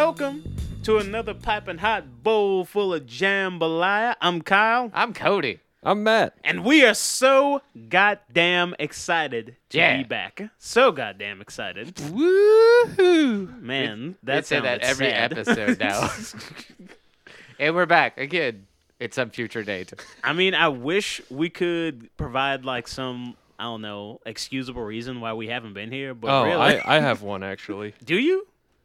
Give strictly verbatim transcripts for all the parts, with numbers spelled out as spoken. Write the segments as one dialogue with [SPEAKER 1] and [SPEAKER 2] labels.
[SPEAKER 1] welcome to another piping hot bowl full of jambalaya. I'm Kyle.
[SPEAKER 2] I'm Cody.
[SPEAKER 3] I'm Matt.
[SPEAKER 1] And we are so goddamn excited to
[SPEAKER 2] Yeah.
[SPEAKER 1] be back. So goddamn excited.
[SPEAKER 2] Woohoo!
[SPEAKER 1] Man,
[SPEAKER 2] We
[SPEAKER 1] that
[SPEAKER 2] say that
[SPEAKER 1] sounded
[SPEAKER 2] every
[SPEAKER 1] sad.
[SPEAKER 2] episode now. And we're back again at some future date.
[SPEAKER 1] I mean, I wish we could provide like some, I don't know, excusable reason why we haven't been here, but
[SPEAKER 3] Oh,
[SPEAKER 1] really.
[SPEAKER 3] I, I have one actually.
[SPEAKER 1] Do you?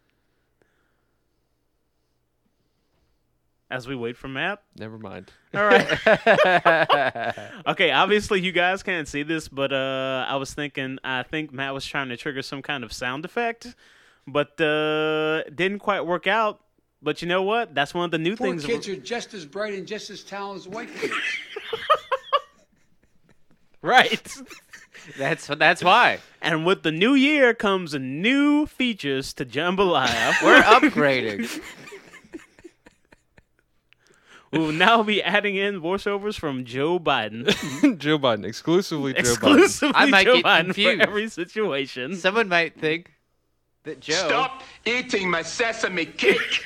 [SPEAKER 1] As we wait for Matt?
[SPEAKER 3] Never mind.
[SPEAKER 1] All right. Okay, obviously you guys can't see this, but uh, I was thinking, I think Matt was trying to trigger some kind of sound effect, but uh, didn't quite work out. But you know what? That's one of the new
[SPEAKER 4] Poor
[SPEAKER 1] things.
[SPEAKER 4] kids are just as bright and just as talented as white kids.
[SPEAKER 1] Right.
[SPEAKER 2] That's that's why
[SPEAKER 1] And with the new year comes new features to Jambalaya.
[SPEAKER 2] we're upgrading.
[SPEAKER 1] We will now be adding in voiceovers from Joe Biden.
[SPEAKER 3] Joe Biden, exclusively Joe
[SPEAKER 1] Exclusively
[SPEAKER 2] I might
[SPEAKER 1] Joe
[SPEAKER 2] get
[SPEAKER 1] Biden
[SPEAKER 2] confused.
[SPEAKER 1] for every situation.
[SPEAKER 2] Someone might think that Joe.
[SPEAKER 5] Stop eating my sesame cake.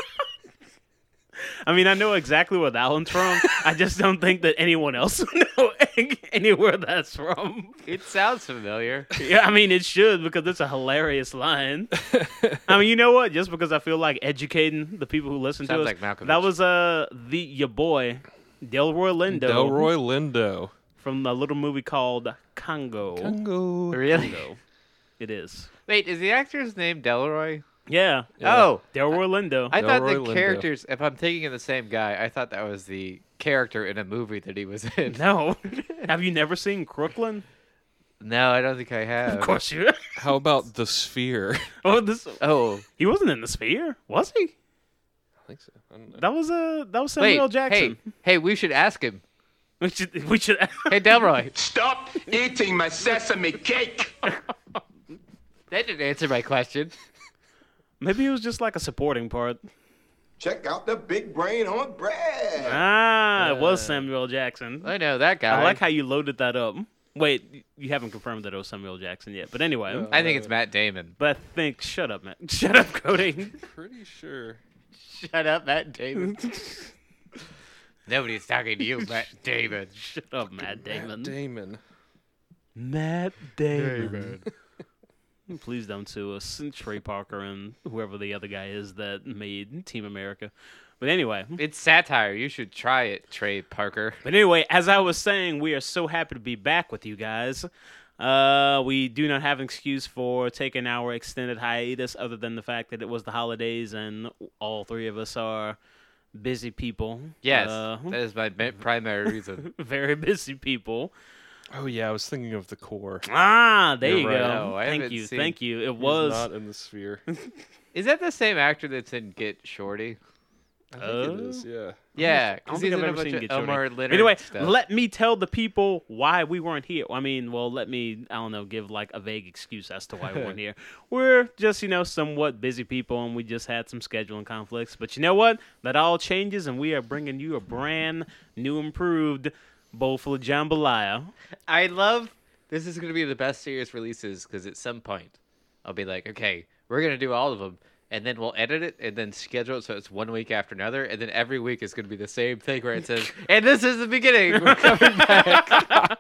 [SPEAKER 1] I mean, I know exactly where that one's from. I just don't think that anyone else would know anywhere that's from.
[SPEAKER 2] It sounds familiar.
[SPEAKER 1] Yeah, I mean, it should because it's a hilarious line. I mean, you know what? Just because I feel like educating the people who listen
[SPEAKER 2] Sounds
[SPEAKER 1] to us.
[SPEAKER 2] like Malkovich.
[SPEAKER 1] That was uh the your boy, Delroy Lindo,
[SPEAKER 3] Biden. Delroy Lindo.
[SPEAKER 1] from a little movie called Congo.
[SPEAKER 3] Congo.
[SPEAKER 2] Really?
[SPEAKER 1] Congo. It is.
[SPEAKER 2] Wait, is the actor's name Delroy?
[SPEAKER 1] Yeah.
[SPEAKER 3] Yeah.
[SPEAKER 2] Oh,
[SPEAKER 1] Delroy Lindo.
[SPEAKER 2] I thought the
[SPEAKER 3] Delroy Lindo.
[SPEAKER 2] characters. If I'm thinking of the same guy, I thought that was the character in a movie that he was in.
[SPEAKER 1] No. Have you never seen Crooklyn?
[SPEAKER 2] No, I don't think I have.
[SPEAKER 1] Of course you.
[SPEAKER 3] How about the Sphere?
[SPEAKER 1] Oh, this.
[SPEAKER 2] Oh,
[SPEAKER 1] He wasn't in the Sphere, was he?
[SPEAKER 3] I think so. I don't know.
[SPEAKER 1] That was uh, that was Samuel
[SPEAKER 2] wait.
[SPEAKER 1] L. Jackson.
[SPEAKER 2] Hey, hey, we should ask him.
[SPEAKER 1] We should. We should.
[SPEAKER 2] Hey, Delroy.
[SPEAKER 5] Stop eating my sesame cake.
[SPEAKER 2] That didn't answer my question.
[SPEAKER 1] Maybe he was just like a supporting part.
[SPEAKER 6] Check out the big brain on bread.
[SPEAKER 1] Ah, it was Samuel L. Jackson.
[SPEAKER 2] I know that guy.
[SPEAKER 1] I like how you loaded that up. Wait, you haven't confirmed that it was Samuel L. Jackson yet. But anyway,
[SPEAKER 3] No.
[SPEAKER 2] I think it's Matt Damon.
[SPEAKER 1] but I think. Shut up, man. Shut up, Cody.
[SPEAKER 3] Pretty sure.
[SPEAKER 2] Shut up, Matt Damon. Nobody's talking to you, Matt Damon.
[SPEAKER 1] Shut up, Matt Damon.
[SPEAKER 3] Matt Damon.
[SPEAKER 1] Matt Damon. Please don't sue us, Trey Parker and whoever the other guy is that made Team America. But anyway,
[SPEAKER 2] It's satire. You should try it, Trey Parker.
[SPEAKER 1] but anyway, as I was saying, we are so happy to be back with you guys. Uh, we do not have an excuse for taking our extended hiatus, other than the fact that it was the holidays and all three of us are busy people.
[SPEAKER 2] Yes,
[SPEAKER 1] Uh,
[SPEAKER 2] that is my ma- primary reason.
[SPEAKER 1] very busy people.
[SPEAKER 3] Oh yeah, I was thinking of the core.
[SPEAKER 1] Ah, there
[SPEAKER 3] You're
[SPEAKER 1] you
[SPEAKER 3] right.
[SPEAKER 1] go.
[SPEAKER 2] No, I
[SPEAKER 1] thank
[SPEAKER 2] haven't
[SPEAKER 1] you,
[SPEAKER 2] seen-
[SPEAKER 1] thank you. It
[SPEAKER 3] He's
[SPEAKER 1] was.
[SPEAKER 3] not in the Sphere. I think
[SPEAKER 2] Is that the same actor that's in Get Shorty?
[SPEAKER 3] it
[SPEAKER 1] Oh.
[SPEAKER 3] is. Yeah.
[SPEAKER 2] Yeah,
[SPEAKER 1] I don't
[SPEAKER 2] because
[SPEAKER 1] think
[SPEAKER 2] he's
[SPEAKER 1] I've
[SPEAKER 2] in a
[SPEAKER 1] ever
[SPEAKER 2] bunch
[SPEAKER 1] seen
[SPEAKER 2] of
[SPEAKER 1] Get Shorty.
[SPEAKER 2] Elmore Leonard
[SPEAKER 1] Anyway,
[SPEAKER 2] stuff.
[SPEAKER 1] let me tell the people why we weren't here. I mean, well, let me, I don't know, give like a vague excuse as to why we weren't here. We're just, you know, somewhat busy people and we just had some scheduling conflicts. But you know what? That all changes and we are bringing you a brand new, improved bowl full of jambalaya.
[SPEAKER 2] I love this is going to be the best series releases because at some point I'll be like, okay, we're going to do all of them. And then we'll edit it and then schedule it so it's one week after another. And then every week is going to be the same thing where it says, and this is the beginning. We're coming back.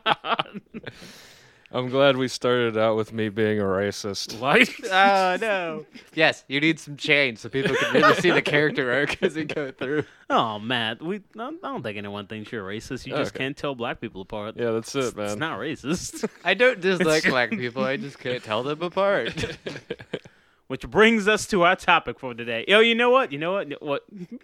[SPEAKER 3] I'm glad we started out with me being a racist.
[SPEAKER 1] What?
[SPEAKER 2] Oh, no. Yes, you need some change so people can really see the character arc as we go through.
[SPEAKER 1] Oh, Matt, we, I don't think anyone thinks you're racist. You just
[SPEAKER 3] Okay.
[SPEAKER 1] can't tell black people apart.
[SPEAKER 3] Yeah, that's it, man.
[SPEAKER 1] It's not racist.
[SPEAKER 2] I don't dislike black people. I just can't tell them apart.
[SPEAKER 1] Which brings us to our topic for today. Yo, you know what? You know what? What?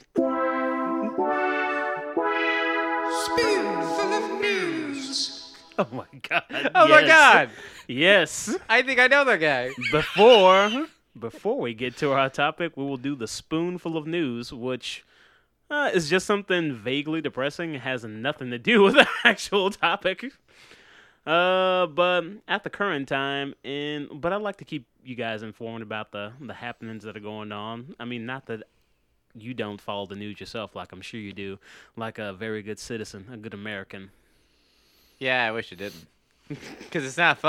[SPEAKER 4] Spoonful of news.
[SPEAKER 1] Oh my god.
[SPEAKER 2] Oh, my
[SPEAKER 1] yes.
[SPEAKER 2] God.
[SPEAKER 1] Yes.
[SPEAKER 2] I think I know that guy.
[SPEAKER 1] Before before we get to our topic, we will do the spoonful of news, which uh, is just something vaguely depressing. It has nothing to do with the actual topic. Uh, but at the current time, and but I like to keep you guys informed about the the happenings that are going on. I mean, not that you don't follow the news yourself, like I'm sure you do, like a very good citizen, a good American.
[SPEAKER 2] Yeah, I wish it didn't. Because it's not fun.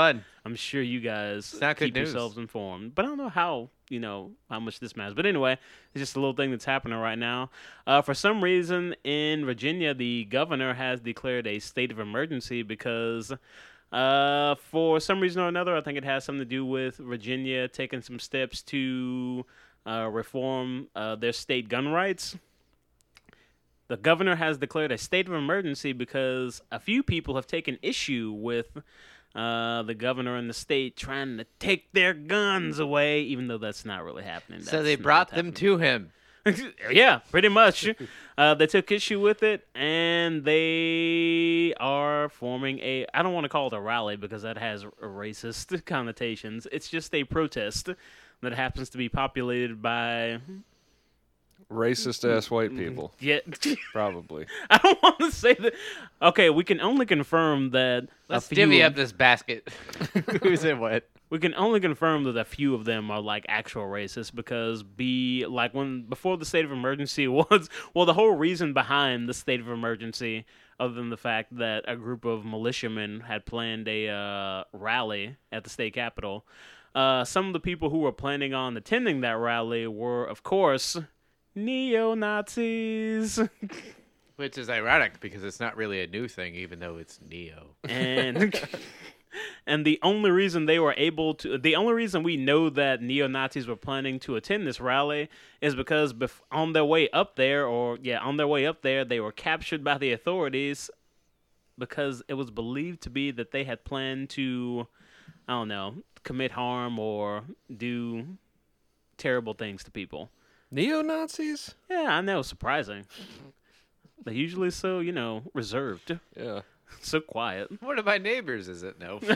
[SPEAKER 1] I'm sure you guys
[SPEAKER 2] It's not good
[SPEAKER 1] keep
[SPEAKER 2] news.
[SPEAKER 1] yourselves informed, but I don't know how you know how much this matters. But anyway, it's just a little thing that's happening right now. Uh, for some reason, in Virginia, the governor has declared a state of emergency because, uh, for some reason or another, I think it has something to do with Virginia taking some steps to uh, reform uh, their state gun rights. The governor has declared a state of emergency because a few people have taken issue with uh, the governor and the state trying to take their guns away, even though that's not really happening.
[SPEAKER 2] So
[SPEAKER 1] That's
[SPEAKER 2] they
[SPEAKER 1] not
[SPEAKER 2] brought
[SPEAKER 1] what's
[SPEAKER 2] them
[SPEAKER 1] happening.
[SPEAKER 2] to him.
[SPEAKER 1] Yeah, pretty much. Uh, they took issue with it, and they are forming a, I don't want to call it a rally because that has r- racist connotations. It's just a protest that happens to be populated by,
[SPEAKER 3] Racist ass white people,
[SPEAKER 1] yeah,
[SPEAKER 3] probably.
[SPEAKER 1] I don't want to say that. Okay, we can only confirm that
[SPEAKER 2] Let's
[SPEAKER 1] a few
[SPEAKER 2] divvy
[SPEAKER 1] of-
[SPEAKER 2] up this basket. Who's in what?
[SPEAKER 1] We can only confirm that a few of them are like actual racists because be like when before the state of emergency was well the whole reason behind the state of emergency, other than the fact that a group of militiamen had planned a uh, rally at the state capitol. Uh, some of the people who were planning on attending that rally were, of course, neo-Nazis.
[SPEAKER 2] Which is ironic because it's not really a new thing, even though it's Neo.
[SPEAKER 1] and and the only reason they were able to the only reason we know that neo-Nazis were planning to attend this rally is because bef- on their way up there or yeah on their way up there they were captured by the authorities because it was believed to be that they had planned to I don't know commit harm or do terrible things to people.
[SPEAKER 3] Neo Nazis?
[SPEAKER 1] Yeah, I know, surprising. They're usually so, you know, reserved,
[SPEAKER 3] Yeah.
[SPEAKER 1] so quiet.
[SPEAKER 2] One of my neighbors is it? No.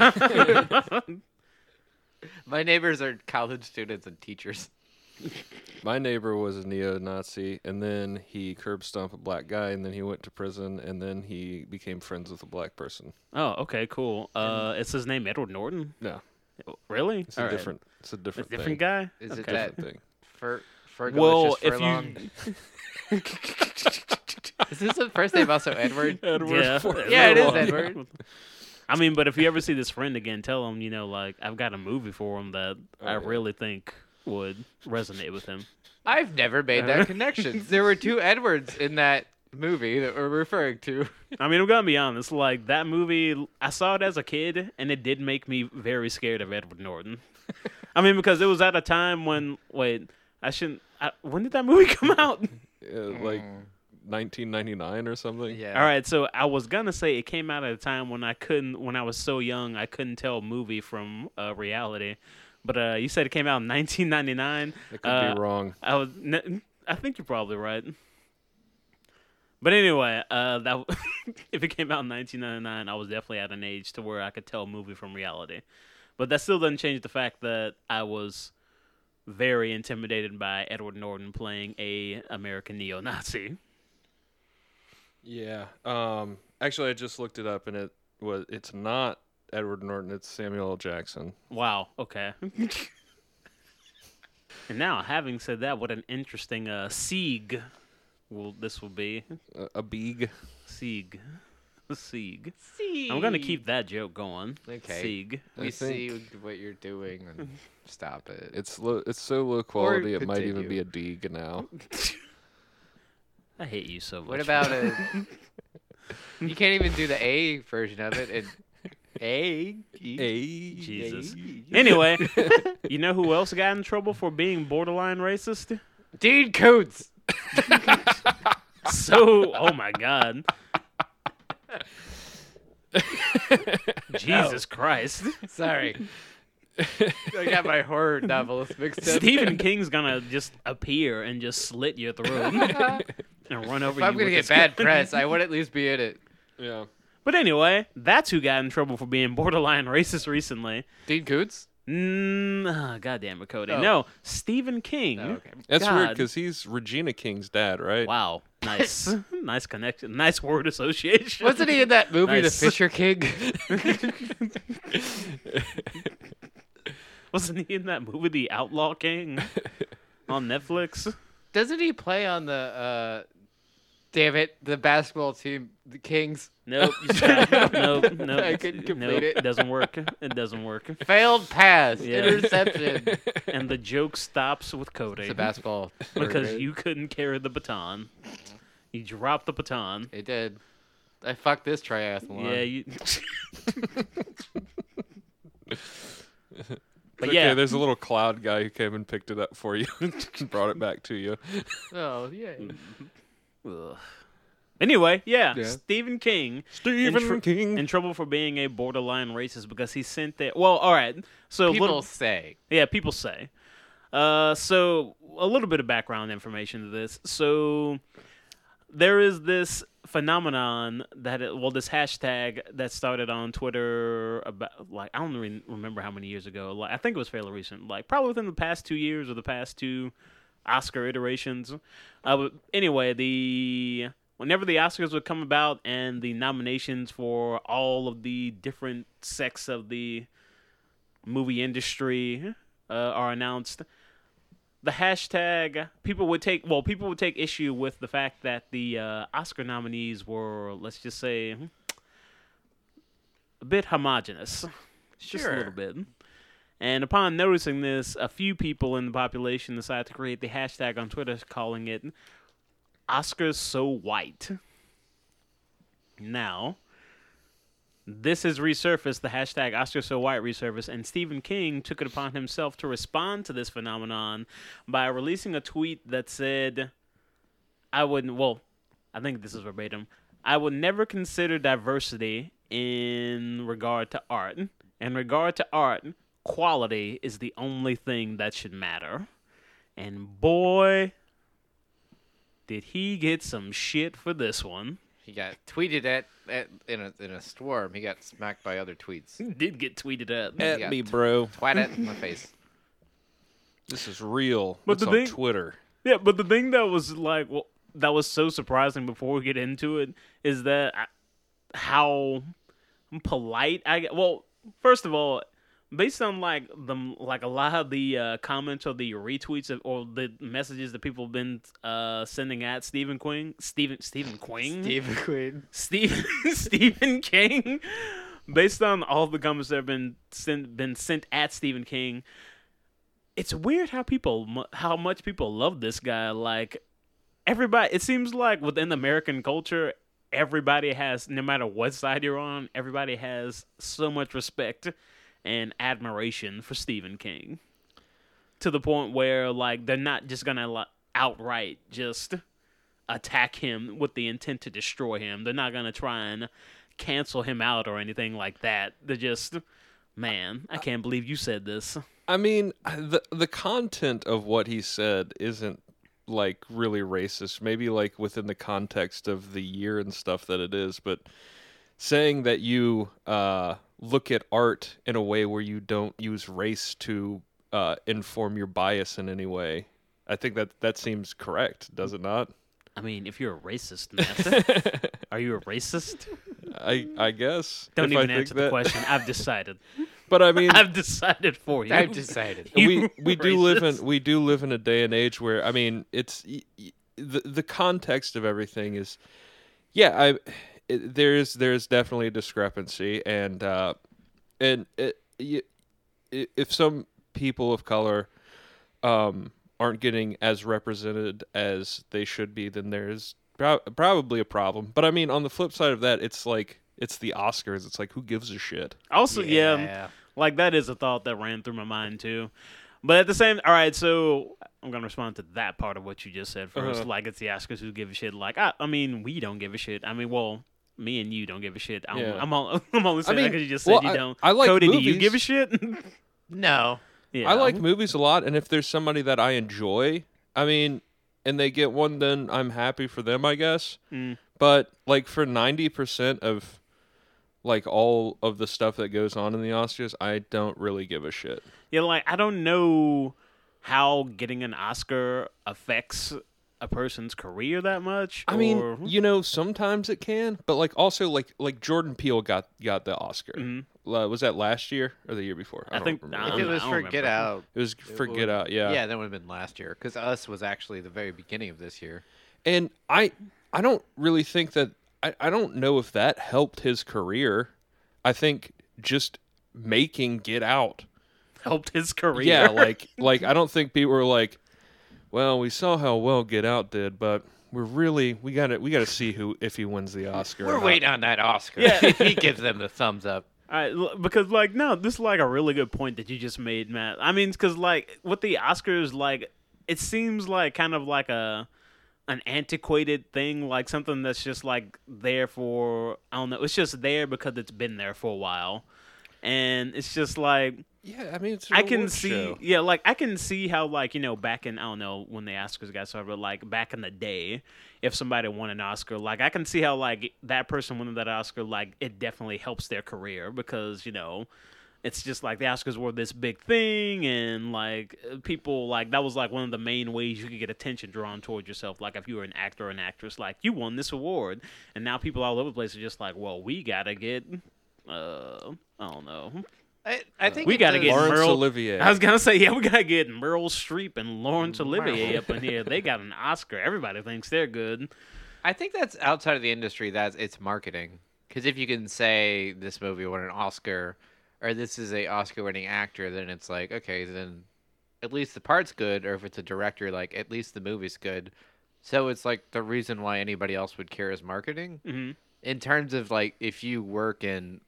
[SPEAKER 2] My neighbors are college students and teachers.
[SPEAKER 3] My neighbor was a neo-Nazi, and then he curb stomped a black guy, and then he went to prison, and then he became friends with a black person.
[SPEAKER 1] Oh, okay, cool. Uh, is his name Edward Norton?
[SPEAKER 3] No,
[SPEAKER 1] Really?
[SPEAKER 3] it's a
[SPEAKER 1] All right.
[SPEAKER 3] different. It's a
[SPEAKER 1] A
[SPEAKER 3] different,
[SPEAKER 1] different
[SPEAKER 3] thing.
[SPEAKER 1] guy?
[SPEAKER 2] Is it
[SPEAKER 1] Okay.
[SPEAKER 2] that
[SPEAKER 3] Different thing.
[SPEAKER 2] Fer, Fergalicious
[SPEAKER 1] Well, if
[SPEAKER 2] Furlong?
[SPEAKER 1] you...
[SPEAKER 2] Is this the first name also Edward?
[SPEAKER 1] Yeah,
[SPEAKER 2] Yeah, it is
[SPEAKER 1] Furlong.
[SPEAKER 2] Edward.
[SPEAKER 1] I mean, but if you ever see this friend again, tell him, you know, like, I've got a movie for him that I
[SPEAKER 3] yeah.
[SPEAKER 1] really think would resonate with him.
[SPEAKER 2] I've never made that connection. There were two Edwards in that movie that we're referring to.
[SPEAKER 1] I mean, I'm gonna be honest. Like that movie, I saw it as a kid, and it did make me very scared of Edward Norton. I mean, because it was at a time when wait, I shouldn't. I, when did that movie come out?
[SPEAKER 3] Yeah, like nineteen ninety-nine or something.
[SPEAKER 2] Yeah.
[SPEAKER 1] All right, so I was gonna say it came out at a time when I couldn't, when I was so young, I couldn't tell a movie from uh, reality. But uh, you said it came out in nineteen ninety-nine.
[SPEAKER 3] I could
[SPEAKER 1] Uh,
[SPEAKER 3] be wrong.
[SPEAKER 1] I was, n- I think you're probably right. But anyway, uh, that if it came out in nineteen ninety-nine, I was definitely at an age to where I could tell a movie from reality. But that still doesn't change the fact that I was very intimidated by Edward Norton playing a American neo-Nazi.
[SPEAKER 3] Yeah. Um. Actually, I just looked it up, and it was. It's not Edward Norton. It's Samuel L. Jackson.
[SPEAKER 1] Wow. Okay. And now, having said that, what an interesting uh, sieg will this will be.
[SPEAKER 3] Uh, a beeg.
[SPEAKER 1] Sieg. Sieg.
[SPEAKER 2] See.
[SPEAKER 1] I'm gonna keep that joke going.
[SPEAKER 2] Okay.
[SPEAKER 1] Sieg.
[SPEAKER 2] We
[SPEAKER 3] I
[SPEAKER 2] see
[SPEAKER 3] think-
[SPEAKER 2] what you're doing and stop it.
[SPEAKER 3] It's low. It's so low quality. It might even be a deeg now.
[SPEAKER 1] I hate you so much.
[SPEAKER 2] What about a? You can't even do the A version of it. And A.
[SPEAKER 3] A.
[SPEAKER 1] Jesus. Anyway, you know who else got in trouble for being borderline racist?
[SPEAKER 2] Dean Koontz.
[SPEAKER 1] So, oh my God. Jesus Christ.
[SPEAKER 2] Sorry. I got my horror novels mixed up.
[SPEAKER 1] Stephen King's gonna just appear and just slit your throat and run over
[SPEAKER 2] If I'm
[SPEAKER 1] you.
[SPEAKER 2] gonna
[SPEAKER 1] with
[SPEAKER 2] get
[SPEAKER 1] his
[SPEAKER 2] bad
[SPEAKER 1] gun.
[SPEAKER 2] press, I would at least be in it.
[SPEAKER 3] Yeah.
[SPEAKER 1] But anyway, that's who got in trouble for being borderline racist recently.
[SPEAKER 2] Dean Koontz.
[SPEAKER 1] Mm, oh, God damn it, Cody.
[SPEAKER 2] Oh.
[SPEAKER 1] No, Stephen King.
[SPEAKER 2] Oh, okay.
[SPEAKER 3] That's
[SPEAKER 1] God.
[SPEAKER 3] weird because he's Regina King's dad, right?
[SPEAKER 1] Wow. Nice. Nice connection. Nice word association.
[SPEAKER 2] Wasn't he in that movie,
[SPEAKER 1] Nice.
[SPEAKER 2] The Fisher King?
[SPEAKER 1] Wasn't he in that movie, The Outlaw King, on Netflix?
[SPEAKER 2] Doesn't he play on the uh, Damn it, the basketball team, the Kings,
[SPEAKER 1] Nope. You stop. nope. Nope.
[SPEAKER 2] I couldn't complete
[SPEAKER 1] nope.
[SPEAKER 2] it.
[SPEAKER 1] It doesn't work. It doesn't work.
[SPEAKER 2] failed pass,
[SPEAKER 1] Yeah.
[SPEAKER 2] interception.
[SPEAKER 1] And the joke stops with Cody.
[SPEAKER 2] It's a basketball.
[SPEAKER 1] because you couldn't carry the baton. You dropped the baton.
[SPEAKER 2] It did. I fucked this triathlon.
[SPEAKER 1] Yeah, you. But
[SPEAKER 3] Okay,
[SPEAKER 1] yeah,
[SPEAKER 3] there's a little cloud guy who came and picked it up for you and brought it back to you.
[SPEAKER 2] Oh, yeah.
[SPEAKER 1] Ugh. Anyway, yeah,
[SPEAKER 2] Yeah.
[SPEAKER 1] Stephen King
[SPEAKER 3] Stephen
[SPEAKER 1] in, tr-
[SPEAKER 3] King.
[SPEAKER 1] in trouble for being a borderline racist because he sent that. Well, all right. So
[SPEAKER 2] People
[SPEAKER 1] little,
[SPEAKER 2] say.
[SPEAKER 1] yeah, people say. Uh, so a little bit of background information to this. So there is this phenomenon that it, well, this hashtag that started on Twitter about like I don't re- remember how many years ago. Like I think it was fairly recent. Like probably within the past two years or the past two Oscar iterations. Uh, but anyway, the whenever the Oscars would come about and the nominations for all of the different sects of the movie industry uh, are announced, the hashtag people would take well people would take issue with the fact that the uh, Oscar nominees were, let's just say, a bit homogenous, just a
[SPEAKER 2] Sure.
[SPEAKER 1] little bit. And upon noticing this, a few people in the population decided to create the hashtag on Twitter calling it Oscars So White. Now, this has resurfaced, the hashtag Oscars So White resurfaced, and Stephen King took it upon himself to respond to this phenomenon by releasing a tweet that said, I wouldn't, well, I think this is verbatim, I would never consider diversity in regard to art. In regard to art, quality is the only thing that should matter. And boy, did he get some shit for this one.
[SPEAKER 2] He got tweeted at, at in a in a storm. He got smacked by other tweets.
[SPEAKER 1] He did get tweeted at.
[SPEAKER 3] At
[SPEAKER 2] Yeah.
[SPEAKER 3] me, bro.
[SPEAKER 2] Twat it in my face.
[SPEAKER 3] This is real.
[SPEAKER 1] But
[SPEAKER 3] It's
[SPEAKER 1] the
[SPEAKER 3] on
[SPEAKER 1] thing-
[SPEAKER 3] Twitter.
[SPEAKER 1] Yeah, but the thing that was like, well, that was so surprising before we get into it is that I, how polite I get. Well, first of all, based on like the like a lot of the uh, comments or the retweets of, or the messages that people have been uh, sending at Stephen King, Stephen Stephen King,
[SPEAKER 2] Steve Quinn.
[SPEAKER 1] Stephen Stephen King, based on all the comments that have been sent been sent at Stephen King, it's weird how people mu- how much people love this guy. Like everybody, it seems like within American culture, everybody has, no matter what side you're on, everybody has so much respect and admiration for Stephen King, to the point where like they're not just gonna like, outright just attack him with the intent to destroy him. They're not gonna try and cancel him out or anything like that. They're just, man, I can't believe you said this.
[SPEAKER 3] I mean, the the content of what he said isn't like really racist. Maybe like within the context of the year and stuff that it is, but saying that you uh, look at art in a way where you don't use race to uh, inform your bias in any way, I think that that seems correct, does it not?
[SPEAKER 1] I mean, if you're a racist, Matt, are you a racist?
[SPEAKER 3] I I guess.
[SPEAKER 1] Don't
[SPEAKER 3] if I
[SPEAKER 1] even
[SPEAKER 3] think
[SPEAKER 1] answer the
[SPEAKER 3] that-
[SPEAKER 1] question. I've decided.
[SPEAKER 3] But I mean,
[SPEAKER 1] I've decided for you.
[SPEAKER 2] I've decided.
[SPEAKER 1] You
[SPEAKER 3] we we do live
[SPEAKER 1] racist.
[SPEAKER 3] in we do live in a day and age where I mean it's y- y- the the context of everything is yeah I it, there's there's definitely a discrepancy and uh and it, y- i- if some people of color um aren't getting as represented as they should be, then there's pro- probably a problem. But I mean, on the flip side of that, it's like it's the Oscars. It's like, who gives a shit?
[SPEAKER 1] Also, yeah.
[SPEAKER 2] Yeah.
[SPEAKER 1] like that is a thought that ran through my mind too. But at the same, all right. So I'm gonna respond to that part of what you just said first.
[SPEAKER 3] Uh-huh.
[SPEAKER 1] Like it's the Oscars who give a shit. Like I, I mean, we don't give a shit. I mean, well, me and you don't give a shit. I'm,
[SPEAKER 3] Yeah.
[SPEAKER 1] I'm, all, I'm only saying
[SPEAKER 3] mean,
[SPEAKER 1] that because you just said
[SPEAKER 3] well,
[SPEAKER 1] you
[SPEAKER 3] I-
[SPEAKER 1] don't.
[SPEAKER 3] I like
[SPEAKER 1] Cody, do you
[SPEAKER 3] movies.
[SPEAKER 1] give a shit?
[SPEAKER 2] No.
[SPEAKER 1] yeah.
[SPEAKER 3] I like movies a lot, and if there's somebody that I enjoy, I mean, and they get one, then I'm happy for them, I guess.
[SPEAKER 1] Mm.
[SPEAKER 3] But like for ninety percent of like all of the stuff that goes on in the Oscars, I don't really give a shit.
[SPEAKER 1] Yeah, like I don't know how getting an Oscar affects a person's career that much.
[SPEAKER 3] I
[SPEAKER 1] or-
[SPEAKER 3] mean, you know, sometimes it can, but like also like like Jordan Peele got got the Oscar.
[SPEAKER 1] Mhm.
[SPEAKER 3] Uh, was that last year or the year before?
[SPEAKER 1] I
[SPEAKER 3] don't
[SPEAKER 1] think-
[SPEAKER 3] remember.
[SPEAKER 1] I
[SPEAKER 2] If
[SPEAKER 1] don't
[SPEAKER 2] it
[SPEAKER 1] know,
[SPEAKER 2] was
[SPEAKER 1] I
[SPEAKER 2] for
[SPEAKER 1] don't
[SPEAKER 2] Get
[SPEAKER 1] remember.
[SPEAKER 2] Out.
[SPEAKER 3] it was for
[SPEAKER 2] would-
[SPEAKER 3] Get Out. Yeah.
[SPEAKER 2] Yeah, that would have been last year. Because Us was actually the very beginning of this year.
[SPEAKER 3] And I I don't really think that I, I don't know if that helped his career. I think just making Get Out
[SPEAKER 1] Helped his career.
[SPEAKER 3] Yeah, like like I don't think people were like, well, we saw how well Get Out did, but we're really we got to we got to see who if he wins the Oscar.
[SPEAKER 2] We're
[SPEAKER 3] or not.
[SPEAKER 2] waiting on that Oscar.
[SPEAKER 1] Yeah.
[SPEAKER 2] If he gives them the thumbs up.
[SPEAKER 1] I, because like no, this is like a really good point that you just made, Matt. I mean, because like with the Oscars, like it seems like kind of like a an antiquated thing, like something that's just like there for I don't know. It's just there because it's been there for a while, and it's just like.
[SPEAKER 3] Yeah, I mean, it's an
[SPEAKER 1] I can
[SPEAKER 3] award
[SPEAKER 1] see,
[SPEAKER 3] show.
[SPEAKER 1] yeah, like I can see how, like you know, back in I don't know when the Oscars got started, but like back in the day, if somebody won an Oscar, like I can see how like that person winning that Oscar, like it definitely helps their career because you know, it's just like the Oscars were this big thing, and like people like that was like one of the main ways you could get attention drawn towards yourself. Like if you were an actor or an actress, like you won this award, and now people all over the place are just like, well, we gotta get, uh, I don't know.
[SPEAKER 2] I, I think
[SPEAKER 1] We
[SPEAKER 2] it
[SPEAKER 1] gotta
[SPEAKER 2] does-
[SPEAKER 1] get
[SPEAKER 3] Laurence
[SPEAKER 1] Meryl-
[SPEAKER 3] Olivier.
[SPEAKER 1] I was gonna say, yeah, we gotta get Meryl Streep and Laurence Olivier up in here. They got an Oscar. Everybody thinks they're good.
[SPEAKER 2] I think that's outside of the industry. That's it's marketing. Because if you can say this movie won an Oscar, or this is a Oscar-winning actor, then it's like okay, then at least the part's good. Or if it's a director, like at least the movie's good. So it's like the reason why anybody else would care is marketing.
[SPEAKER 1] Mm-hmm.
[SPEAKER 2] In terms of like if you work in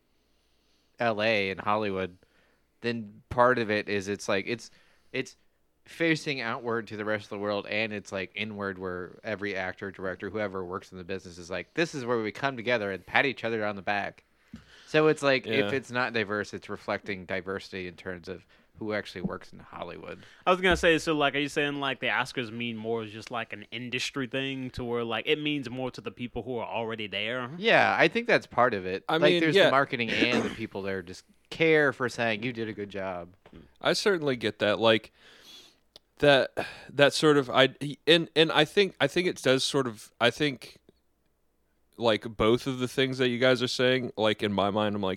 [SPEAKER 2] L A and Hollywood, then part of it is it's like it's it's facing outward to the rest of the world, and it's like inward where every actor, director, whoever works in the business is like, this is where we come together and pat each other on the back. So it's like if
[SPEAKER 3] Yeah.
[SPEAKER 2] it's not diverse, it's reflecting diversity in terms of who actually works in Hollywood.
[SPEAKER 1] I was gonna say, so like, are you saying like the Oscars mean more as just like an industry thing, to where like it means more to the people who are already there?
[SPEAKER 2] Yeah, I think that's part of it.
[SPEAKER 3] I
[SPEAKER 2] like
[SPEAKER 3] mean,
[SPEAKER 2] there's
[SPEAKER 3] yeah.
[SPEAKER 2] the marketing and the people there just care for saying you did a good job.
[SPEAKER 3] I certainly get that. Like that that sort of I and and I think I think it does sort of I think like both of the things that you guys are saying, like in my mind, I'm like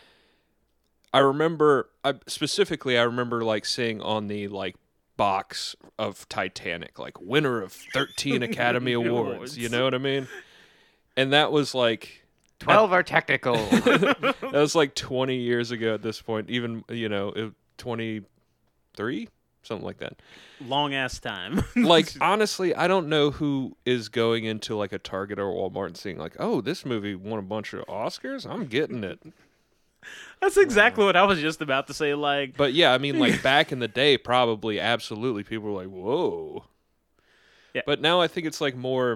[SPEAKER 3] I remember I specifically I remember like seeing on the like box of Titanic, like winner of thirteen Academy Awards.
[SPEAKER 1] Awards.
[SPEAKER 3] You know what I mean? And that was like
[SPEAKER 2] Twelve are technical.
[SPEAKER 3] that was like twenty years ago at this point, even you know, twenty-three, something like that.
[SPEAKER 1] Long ass time.
[SPEAKER 3] Like honestly, I don't know who is going into like a Target or Walmart and seeing like, oh, this movie won a bunch of Oscars. I'm getting it.
[SPEAKER 1] That's exactly what I was just about to say. Like,
[SPEAKER 3] But yeah, I mean, like back in the day, probably absolutely people were like, whoa.
[SPEAKER 1] Yeah.
[SPEAKER 3] But now I think it's like more.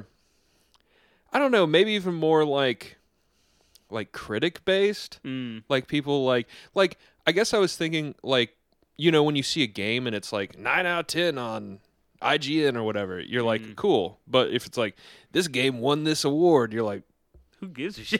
[SPEAKER 3] I don't know, maybe even more like, like critic based.
[SPEAKER 1] mm,
[SPEAKER 3] Like people like like I guess I was thinking like you know when you see a game and it's like nine out of ten on I G N or whatever, you're like
[SPEAKER 1] Mm.
[SPEAKER 3] cool. But if it's like this game won this award, you're like
[SPEAKER 1] who gives a shit?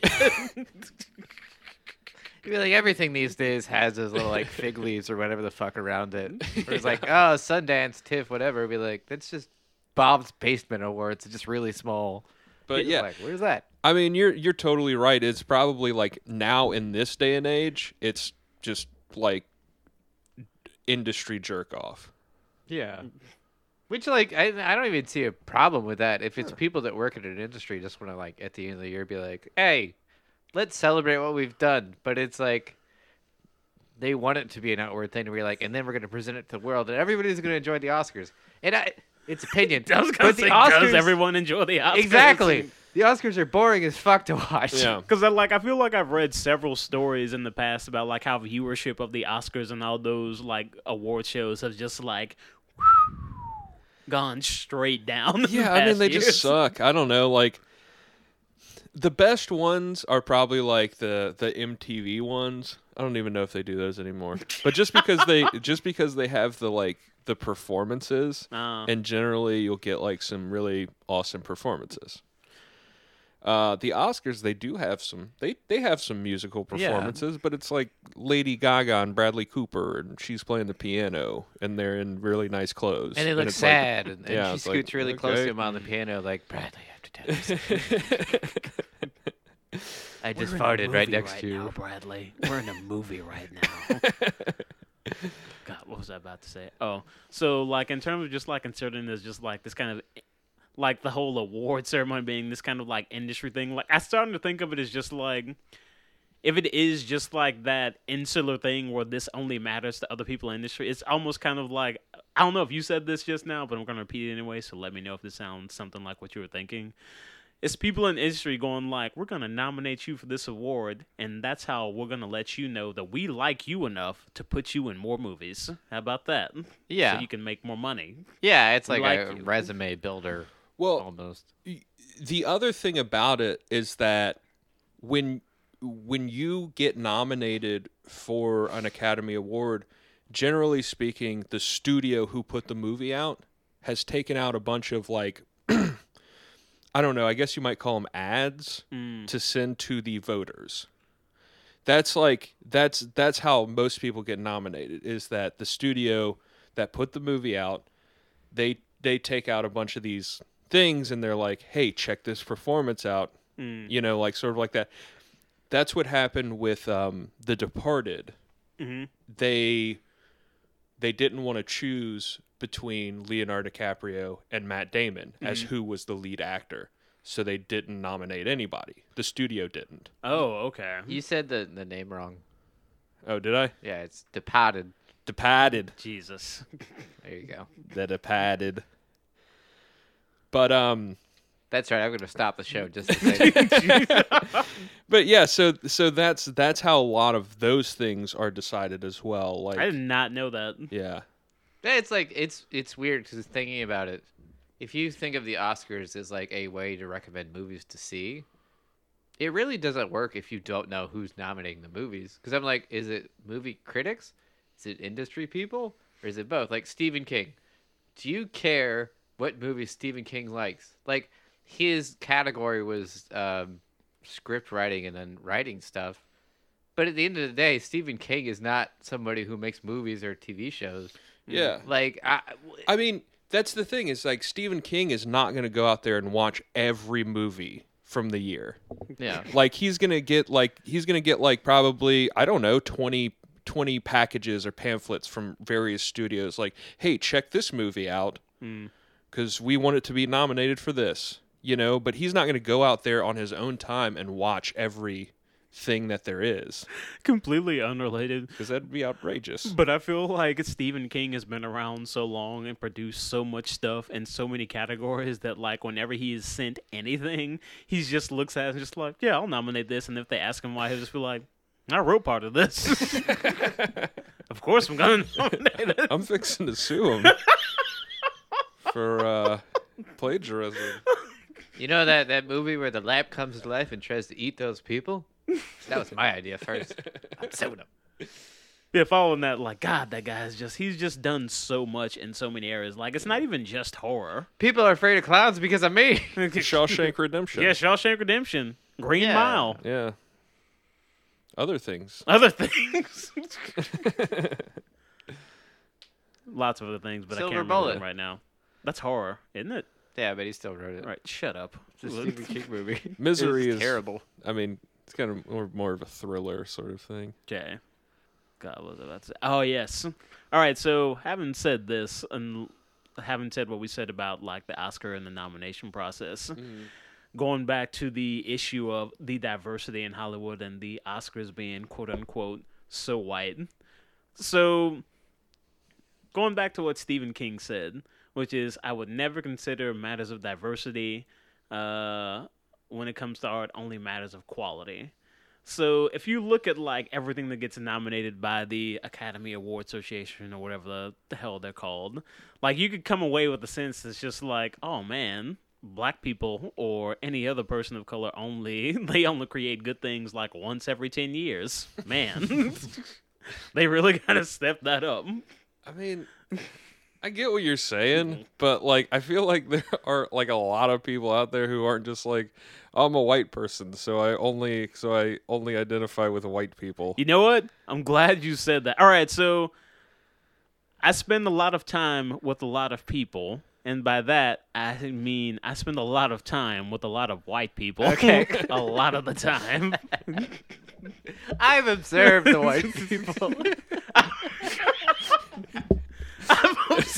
[SPEAKER 2] You feel like everything these days has those little like fig leaves or whatever the fuck around it. Where it's like, oh, Sundance, TIFF, whatever. Be like, that's just Bob's Basement Awards. It's just really small.
[SPEAKER 3] but
[SPEAKER 2] You're
[SPEAKER 3] yeah.
[SPEAKER 2] like, where's that?
[SPEAKER 3] I mean you're you're totally right. It's probably like now in this day and age, it's just like industry jerk off.
[SPEAKER 2] Yeah. Which like I I don't even see a problem with that. If it's people that work in an industry just want to like at the end of the year be like, hey, let's celebrate what we've done. But it's like they want it to be an outward thing to be like, and then we're going to present it to the world, and everybody's going to enjoy the Oscars. And I, it's opinion.
[SPEAKER 1] I was gonna
[SPEAKER 2] but
[SPEAKER 1] say,
[SPEAKER 2] the
[SPEAKER 1] does
[SPEAKER 2] Oscars,
[SPEAKER 1] everyone enjoy the Oscars?
[SPEAKER 2] exactly. The Oscars are boring as fuck to watch.
[SPEAKER 3] Yeah.
[SPEAKER 1] Because like I feel like I've read several stories in the past about like how viewership of the Oscars and all those like award shows have just like gone straight down. the
[SPEAKER 3] Yeah, I mean
[SPEAKER 1] past
[SPEAKER 3] they
[SPEAKER 1] years.
[SPEAKER 3] just suck. I don't know, like the best ones are probably like the the M T V ones. I don't even know if they do those anymore. But just because they just because they have the like the performances
[SPEAKER 1] Uh,
[SPEAKER 3] and generally you'll get like some really awesome performances. Uh, the Oscars they do have some they they have some musical
[SPEAKER 2] Yeah.
[SPEAKER 3] performances, but it's like Lady Gaga and Bradley Cooper and she's playing the piano and they're in really nice clothes.
[SPEAKER 2] And they look
[SPEAKER 3] it's like-
[SPEAKER 2] sad, and, and
[SPEAKER 3] yeah,
[SPEAKER 2] she
[SPEAKER 3] it's like,
[SPEAKER 2] scoots really close to
[SPEAKER 3] okay.
[SPEAKER 2] him on the piano, like Bradley. I have to tell you something. I just
[SPEAKER 1] We're in a
[SPEAKER 2] farted right
[SPEAKER 1] movie
[SPEAKER 2] next
[SPEAKER 1] right
[SPEAKER 2] to you.
[SPEAKER 1] now, Bradley. We're in a movie right now. God, what was I about to say? Oh, so like in terms of just like considering this, just like this kind of like the whole award ceremony being this kind of like industry thing. Like I started to think of it as just like, if it is just like that insular thing where this only matters to other people in the industry, it's almost kind of like, I don't know if you said this just now, but I'm going to repeat it anyway, so let me know if this sounds something like what you were thinking. It's people in the industry going like, we're going to nominate you for this award, and that's how we're going to let you know that we like you enough to put you in more movies. How about that?
[SPEAKER 2] Yeah.
[SPEAKER 1] So you can make more money.
[SPEAKER 2] Yeah, it's like,
[SPEAKER 1] like
[SPEAKER 2] a
[SPEAKER 1] you.
[SPEAKER 2] resume builder.
[SPEAKER 3] Well,
[SPEAKER 2] almost.
[SPEAKER 3] The other thing about it is that when when you get nominated for an Academy Award, generally speaking, the studio who put the movie out has taken out a bunch of like, I don't know, I guess you might call them ads
[SPEAKER 1] Mm.
[SPEAKER 3] to send to the voters. That's like that's that's how most people get nominated, is that the studio that put the movie out, they they take out a bunch of these things and they're like, hey, check this performance out.
[SPEAKER 1] Mm.
[SPEAKER 3] You know, like sort of like that. That's what happened with um, The Departed.
[SPEAKER 1] Mm-hmm.
[SPEAKER 3] They they didn't want to choose between Leonardo DiCaprio and Matt Damon as who was the lead actor. So they didn't nominate anybody. The studio didn't.
[SPEAKER 1] Oh, okay.
[SPEAKER 2] You said the, the name wrong.
[SPEAKER 3] Oh, did I?
[SPEAKER 2] Yeah, it's Departed.
[SPEAKER 3] Departed.
[SPEAKER 1] Jesus.
[SPEAKER 2] There you go.
[SPEAKER 3] The Departed. But um
[SPEAKER 2] That's right. I'm going to stop the show just to say that.
[SPEAKER 3] but yeah, so so that's that's how a lot of those things are decided as well. Like
[SPEAKER 1] I did not know that.
[SPEAKER 3] yeah.
[SPEAKER 2] Yeah, it's like it's it's weird because thinking about it, if you think of the Oscars as like a way to recommend movies to see, it really doesn't work if you don't know who's nominating the movies. Because I'm like, is it movie critics? Is it industry people? Or is it both? Like Stephen King. Do you care what movies Stephen King likes? Like his category was um, script writing and then writing stuff. But at the end of the day, Stephen King is not somebody who makes movies or T V shows.
[SPEAKER 3] Yeah.
[SPEAKER 2] Like I,
[SPEAKER 3] I mean, that's the thing, is like Stephen King is not going to go out there and watch every movie from the year.
[SPEAKER 2] yeah.
[SPEAKER 3] Like he's going to get like he's going to get like probably, I don't know, twenty, twenty packages or pamphlets from various studios like, "Hey, check this movie out cuz we want it to be nominated for this." You know, but he's not going to go out there on his own time and watch every thing that there is,
[SPEAKER 1] Completely unrelated.
[SPEAKER 3] because that'd be outrageous.
[SPEAKER 1] But I feel like Stephen King has been around so long and produced so much stuff in so many categories that, like, whenever he is sent anything, he just looks at it and just like, yeah, I'll nominate this. And if they ask him why, he'll just be like, I wrote part of this. Of course I'm going to nominate it.
[SPEAKER 3] I'm fixing to sue him for uh, plagiarism.
[SPEAKER 2] You know that, that movie where the lab comes to life and tries to eat those people? That was my idea first. I'm suing him.
[SPEAKER 1] Yeah, following that, like, God, that guy's just, he's just done so much in so many areas. Like, it's not even just horror.
[SPEAKER 2] People are afraid of clowns because of me.
[SPEAKER 3] Shawshank Redemption.
[SPEAKER 1] Yeah, Shawshank Redemption, Green
[SPEAKER 2] Yeah.
[SPEAKER 1] Mile,
[SPEAKER 3] Yeah. Other things.
[SPEAKER 1] other things. Lots of other things, but
[SPEAKER 2] Silver
[SPEAKER 1] I can't remember
[SPEAKER 2] Bullet.
[SPEAKER 1] them right now. That's horror, isn't it?
[SPEAKER 2] Yeah, but he still wrote it.
[SPEAKER 1] All right, shut up.
[SPEAKER 2] It's a Stephen King movie.
[SPEAKER 3] Misery
[SPEAKER 2] It's
[SPEAKER 3] is
[SPEAKER 2] terrible.
[SPEAKER 3] I mean, it's kind of more, more of a thriller sort of thing.
[SPEAKER 1] Okay. God, what was I about to say? Oh, yes. All right, so having said this, and having said what we said about, like, the Oscar and the nomination process, going back to the issue of the diversity in Hollywood and the Oscars being, quote-unquote, so white. So, going back to what Stephen King said, which is, I would never consider matters of diversity uh, when it comes to art only matters of quality. So if you look at like everything that gets nominated by the Academy Award Association or whatever the, the hell they're called, like you could come away with the sense that's just like, oh man, black people or any other person of color only, they only create good things like once every ten years. Man, they really gotta step that up.
[SPEAKER 3] I mean, I get what you're saying, but like I feel like there are like a lot of people out there who aren't just like, I'm a white person, so I only so I only identify with white people.
[SPEAKER 1] You know what? I'm glad you said that. All right, so I spend a lot of time with a lot of people, and by that I mean I spend a lot of time with a lot of white people.
[SPEAKER 2] Okay.
[SPEAKER 1] A lot of the time.
[SPEAKER 2] I've observed the white people.
[SPEAKER 1] I've observed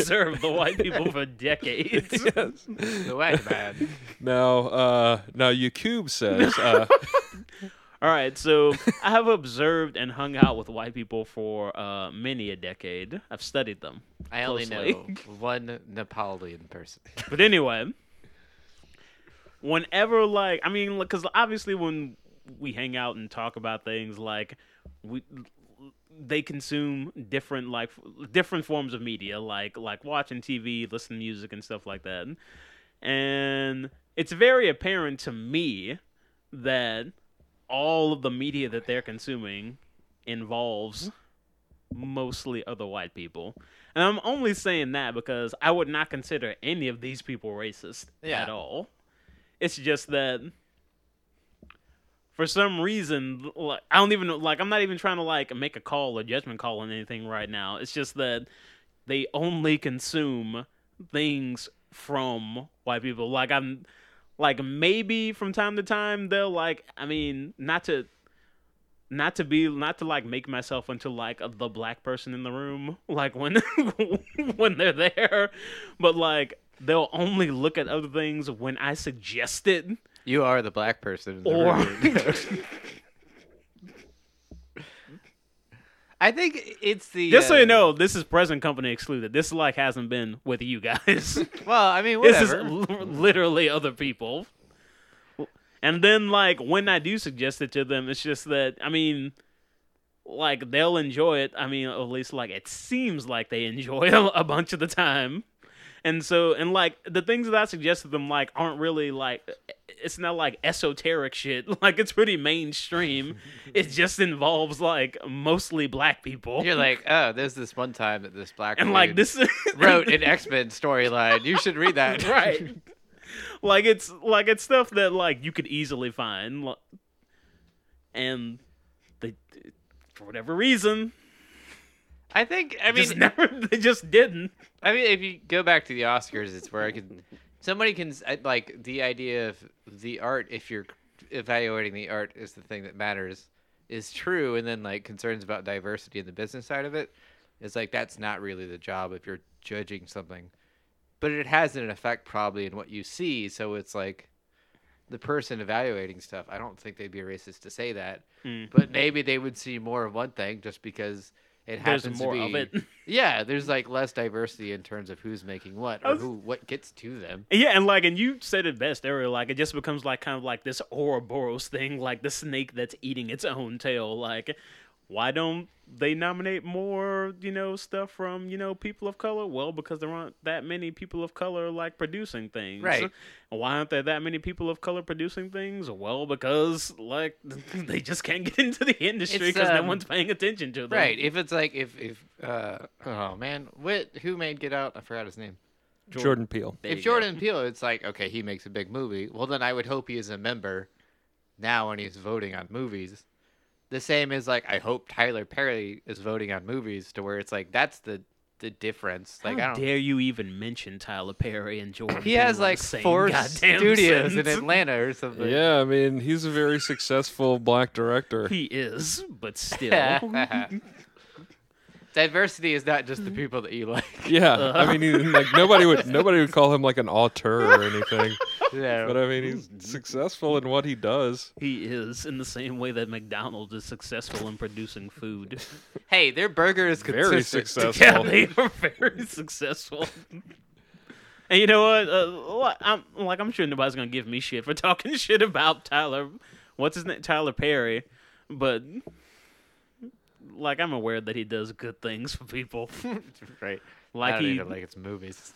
[SPEAKER 1] observed the white people for decades.
[SPEAKER 3] Yes.
[SPEAKER 2] The white man.
[SPEAKER 3] Now, uh, now Yakub says, uh,
[SPEAKER 1] All right, so I have observed and hung out with white people for uh, many a decade. I've studied them.
[SPEAKER 2] I only
[SPEAKER 1] closely.
[SPEAKER 2] know one Napoleon person.
[SPEAKER 1] But anyway, whenever, like, I mean, because obviously when we hang out and talk about things, like, we they consume different, like, different forms of media, like, like watching T V, listening to music, and stuff like that. And it's very apparent to me that all of the media that they're consuming involves mostly other white people. And I'm only saying that because I would not consider any of these people racist
[SPEAKER 2] Yeah.
[SPEAKER 1] at all. It's just that for some reason, like, I don't even like. I'm not even trying to like make a call or judgment call on anything right now. It's just that they only consume things from white people. Like I'm, like maybe from time to time they'll like. I mean, not to, not to be, not to like make myself into like a, the black person in the room. Like when when they're there, but like they'll only look at other things when I suggest it.
[SPEAKER 2] You are the black person in the
[SPEAKER 1] Or
[SPEAKER 2] room. I think it's the.
[SPEAKER 1] just so
[SPEAKER 2] uh,
[SPEAKER 1] you know, this is present company excluded. This like hasn't been with you guys.
[SPEAKER 2] Well, I mean,
[SPEAKER 1] This
[SPEAKER 2] whatever.
[SPEAKER 1] is l- literally other people. And then like when I do suggest it to them, it's just that I mean, like they'll enjoy it. I mean, at least like it seems like they enjoy it a bunch of the time. And so, and like the things that I suggested them like aren't really like, it's not like esoteric shit. Like it's pretty mainstream. It just involves like mostly black people.
[SPEAKER 2] You're like, oh, there's this one time that this black
[SPEAKER 1] and like
[SPEAKER 2] dude
[SPEAKER 1] this
[SPEAKER 2] wrote an X-Men storyline. You should read that.
[SPEAKER 1] right. Like it's like it's stuff that like you could easily find, li- and they, for whatever reason,
[SPEAKER 2] I think. I mean,
[SPEAKER 1] just never. They just didn't.
[SPEAKER 2] I mean, if you go back to the Oscars, it's where I can, somebody can I- like the idea of the art. If you're evaluating the art is the thing that matters, is true, and then like concerns about diversity in the business side of it, is like that's not really the job if you're judging something, but it has an effect probably in what you see. So it's like the person evaluating stuff. I don't think they'd be racist to say that,
[SPEAKER 1] Mm.
[SPEAKER 2] but maybe they would see more of one thing just because. It
[SPEAKER 1] There's
[SPEAKER 2] happens
[SPEAKER 1] more
[SPEAKER 2] to
[SPEAKER 1] of
[SPEAKER 2] be,
[SPEAKER 1] it.
[SPEAKER 2] Yeah, there's like less diversity in terms of who's making what
[SPEAKER 1] I
[SPEAKER 2] or
[SPEAKER 1] was-
[SPEAKER 2] who what gets to them.
[SPEAKER 1] Yeah, and like, and you said it best earlier. Like, it just becomes like kind of like this Ouroboros thing, like the snake that's eating its own tail. Like, why don't they nominate more, you know, stuff from, you know, people of color? Well, because there aren't that many people of color like producing things.
[SPEAKER 2] Right.
[SPEAKER 1] And why aren't there that many people of color producing things? Well, because like they just can't get into the industry
[SPEAKER 2] It's,
[SPEAKER 1] because no
[SPEAKER 2] um,
[SPEAKER 1] one's paying attention to them.
[SPEAKER 2] Right. If it's like if if uh oh man, what who made Get Out? I forgot his name.
[SPEAKER 3] Jordan Peele.
[SPEAKER 1] There
[SPEAKER 2] if
[SPEAKER 1] you go.
[SPEAKER 2] Jordan Peele, it's like okay, he makes a big movie. Well, then I would hope he is a member now when he's voting on movies. The same as like I hope Tyler Perry is voting on movies to where it's like that's the the difference. Like I
[SPEAKER 1] How
[SPEAKER 2] don't.
[SPEAKER 1] dare you even mention Tyler Perry and Jordan?
[SPEAKER 2] He
[SPEAKER 1] Peele
[SPEAKER 2] has
[SPEAKER 1] in
[SPEAKER 2] like
[SPEAKER 1] the same
[SPEAKER 2] four
[SPEAKER 1] goddamn
[SPEAKER 2] studios in
[SPEAKER 1] sentence?
[SPEAKER 2] Atlanta or something.
[SPEAKER 3] Yeah, I mean, he's a very successful black director.
[SPEAKER 1] He is, but still.
[SPEAKER 2] Diversity is not just the people that you like.
[SPEAKER 3] Yeah, I mean, he, like nobody would nobody would call him like an auteur or anything.
[SPEAKER 2] Yeah.
[SPEAKER 3] But I mean, he's successful in what he does.
[SPEAKER 1] He is, in the same way that McDonald's is successful in producing food.
[SPEAKER 2] Hey, their burger is
[SPEAKER 3] Very
[SPEAKER 2] consistent.
[SPEAKER 3] successful.
[SPEAKER 1] Yeah, they are very successful. And you know what? Uh, what- I'm like, I'm sure nobody's gonna give me shit for talking shit about Tyler. What's his name? Tyler Perry. But like, I'm aware that he does good things for people.
[SPEAKER 2] Right.
[SPEAKER 1] Like
[SPEAKER 2] I don't
[SPEAKER 1] he,
[SPEAKER 2] even like its movies.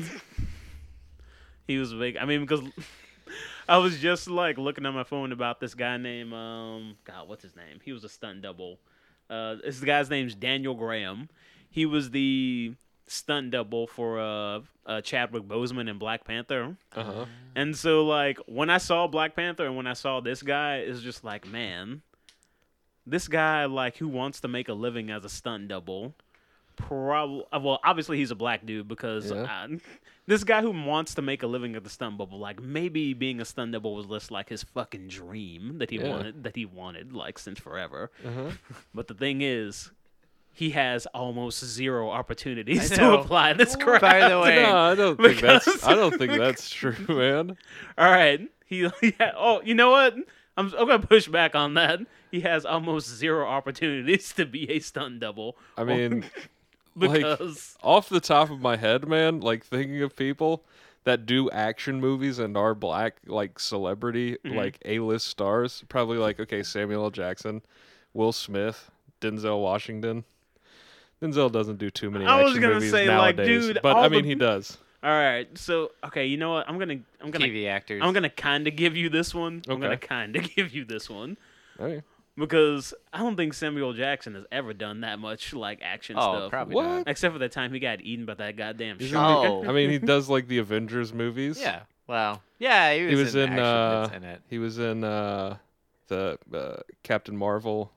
[SPEAKER 1] he was big. I mean, because I was just like looking at my phone about this guy named um, God, what's his name? He was a stunt double. Uh, this guy's name's Daniel Graham. He was the stunt double for uh, uh Chadwick Boseman in Black Panther.
[SPEAKER 3] Uh huh.
[SPEAKER 1] And so like when I saw Black Panther and when I saw this guy, it's just like, man, this guy like who wants to make a living as a stunt double. Probably, well, obviously he's a black dude because
[SPEAKER 3] Yeah.
[SPEAKER 1] uh, this guy who wants to make a living at the stunt double, like maybe being a stunt double was just like his fucking dream that he
[SPEAKER 3] Yeah.
[SPEAKER 1] wanted, that he wanted like since forever.
[SPEAKER 3] Uh-huh.
[SPEAKER 1] But the thing is, he has almost zero opportunities
[SPEAKER 2] I
[SPEAKER 1] to
[SPEAKER 2] know.
[SPEAKER 1] apply this crap.
[SPEAKER 2] By the way,
[SPEAKER 3] No, I don't think
[SPEAKER 1] Because-
[SPEAKER 3] that's. I don't think that's true, man.
[SPEAKER 1] All right. He, he ha- oh, you know what? I'm I'm gonna push back on that. He has almost zero opportunities to be a stunt double.
[SPEAKER 3] I mean, like,
[SPEAKER 1] because
[SPEAKER 3] off the top of my head, man, like thinking of people that do action movies and are black, like celebrity,
[SPEAKER 1] Mm-hmm.
[SPEAKER 3] like A-list stars, probably like okay, Samuel L. Jackson, Will Smith, Denzel Washington. Denzel doesn't do too many
[SPEAKER 1] I was
[SPEAKER 3] action
[SPEAKER 1] gonna
[SPEAKER 3] movies
[SPEAKER 1] say, like,
[SPEAKER 3] nowadays,
[SPEAKER 1] dude,
[SPEAKER 3] but
[SPEAKER 1] all
[SPEAKER 3] I mean
[SPEAKER 1] the-
[SPEAKER 3] he does.
[SPEAKER 1] all right. So okay, you know what? I'm gonna I'm gonna
[SPEAKER 2] T V actors.
[SPEAKER 1] I'm gonna kind of give you this one. I'm gonna
[SPEAKER 3] Okay.
[SPEAKER 1] kind of give you this one
[SPEAKER 3] Okay.
[SPEAKER 1] because I don't think Samuel Jackson has ever done that much like action
[SPEAKER 2] oh,
[SPEAKER 1] stuff.
[SPEAKER 2] probably
[SPEAKER 3] What?
[SPEAKER 2] not.
[SPEAKER 1] Except for the time he got eaten by that goddamn
[SPEAKER 3] Isn't
[SPEAKER 1] shark.
[SPEAKER 2] Oh.
[SPEAKER 3] I mean, he does like the Avengers movies.
[SPEAKER 2] Yeah. Wow. Yeah, he was,
[SPEAKER 3] He was
[SPEAKER 2] in,
[SPEAKER 3] in.
[SPEAKER 2] action
[SPEAKER 3] uh,
[SPEAKER 2] bits in it.
[SPEAKER 3] He was in uh, the uh, Captain Marvel,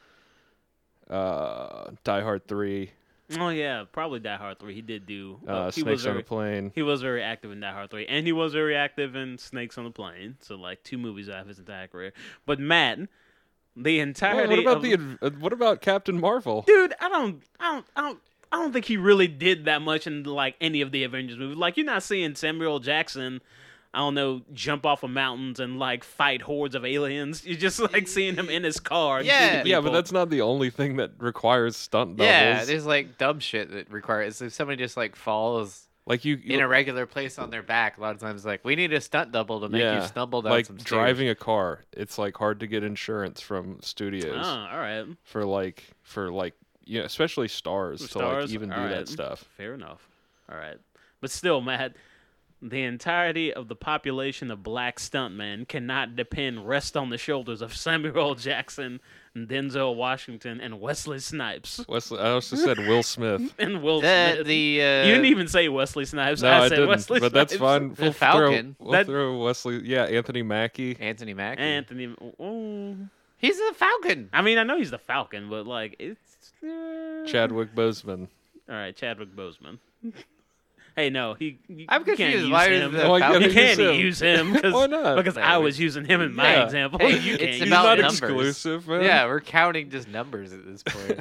[SPEAKER 3] uh, Die Hard three,
[SPEAKER 1] Oh yeah, probably Die Hard three. He did do.
[SPEAKER 3] uh,
[SPEAKER 1] uh, he
[SPEAKER 3] Snakes
[SPEAKER 1] was
[SPEAKER 3] on
[SPEAKER 1] very,
[SPEAKER 3] a Plane.
[SPEAKER 1] He was very active in Die Hard three, and he was very active in Snakes on the Plane. So like two movies out of his entire career. But Matt, the
[SPEAKER 3] Well,
[SPEAKER 1] entirety
[SPEAKER 3] what about
[SPEAKER 1] of
[SPEAKER 3] the? adv- uh, What about Captain Marvel?
[SPEAKER 1] dude, I don't, I don't, I don't. I don't think he really did that much in like any of the Avengers movies. Like you're not seeing Samuel L. Jackson, I don't know, jump off of mountains and like fight hordes of aliens. You're just like seeing him in his car. and
[SPEAKER 2] Yeah.
[SPEAKER 1] shooting
[SPEAKER 3] Yeah, but
[SPEAKER 1] people.
[SPEAKER 3] that's not the only thing that requires stunt doubles.
[SPEAKER 2] Yeah, there's like dumb shit that requires if somebody just like falls
[SPEAKER 3] like you,
[SPEAKER 2] in a regular place on their back. A lot of times, like we need a stunt double to make
[SPEAKER 3] yeah,
[SPEAKER 2] you stumble down
[SPEAKER 3] like
[SPEAKER 2] some stairs.
[SPEAKER 3] driving a car. It's like hard to get insurance from studios
[SPEAKER 1] Oh, all right.
[SPEAKER 3] for like for like you know, especially stars, to
[SPEAKER 1] Stars,
[SPEAKER 3] like even do
[SPEAKER 1] all
[SPEAKER 3] that
[SPEAKER 1] right.
[SPEAKER 3] stuff.
[SPEAKER 1] Fair enough. All right. But still, Matt, the entirety of the population of black stuntmen cannot depend, rest on the shoulders of Samuel L. Jackson, and Denzel Washington, and Wesley Snipes.
[SPEAKER 3] Wesley, I also said Will Smith.
[SPEAKER 1] And Will
[SPEAKER 2] the
[SPEAKER 1] Smith.
[SPEAKER 2] the uh,
[SPEAKER 1] you didn't even say Wesley Snipes.
[SPEAKER 3] No,
[SPEAKER 1] I,
[SPEAKER 3] I,
[SPEAKER 1] said
[SPEAKER 3] didn't.
[SPEAKER 1] Wesley
[SPEAKER 3] but that's
[SPEAKER 1] Snipes.
[SPEAKER 3] fine.
[SPEAKER 2] The
[SPEAKER 3] We'll
[SPEAKER 2] Falcon.
[SPEAKER 3] Throw, we'll
[SPEAKER 1] That-
[SPEAKER 3] throw Wesley. Yeah, Anthony Mackie.
[SPEAKER 2] Anthony Mackie.
[SPEAKER 1] Anthony. Oh.
[SPEAKER 2] He's the Falcon.
[SPEAKER 1] I mean, I know he's the Falcon, but like it's uh,
[SPEAKER 3] Chadwick Boseman.
[SPEAKER 1] All right, Chadwick Boseman. Hey, no, he. You,
[SPEAKER 2] I'm
[SPEAKER 1] you can't
[SPEAKER 2] confused.
[SPEAKER 1] use
[SPEAKER 2] Why is
[SPEAKER 1] him.
[SPEAKER 2] the
[SPEAKER 3] Oh, I
[SPEAKER 2] Falcon?
[SPEAKER 3] gotta
[SPEAKER 1] You can't
[SPEAKER 3] use him.
[SPEAKER 1] use him because
[SPEAKER 3] Why not?
[SPEAKER 1] because I was using him in my
[SPEAKER 3] Yeah.
[SPEAKER 1] example.
[SPEAKER 2] Hey,
[SPEAKER 1] You
[SPEAKER 2] it's
[SPEAKER 1] can't
[SPEAKER 3] He's
[SPEAKER 1] use
[SPEAKER 2] about
[SPEAKER 3] not
[SPEAKER 1] him.
[SPEAKER 2] numbers.
[SPEAKER 3] exclusive, man.
[SPEAKER 2] Yeah, we're counting just numbers at this point.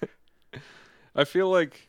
[SPEAKER 3] I feel like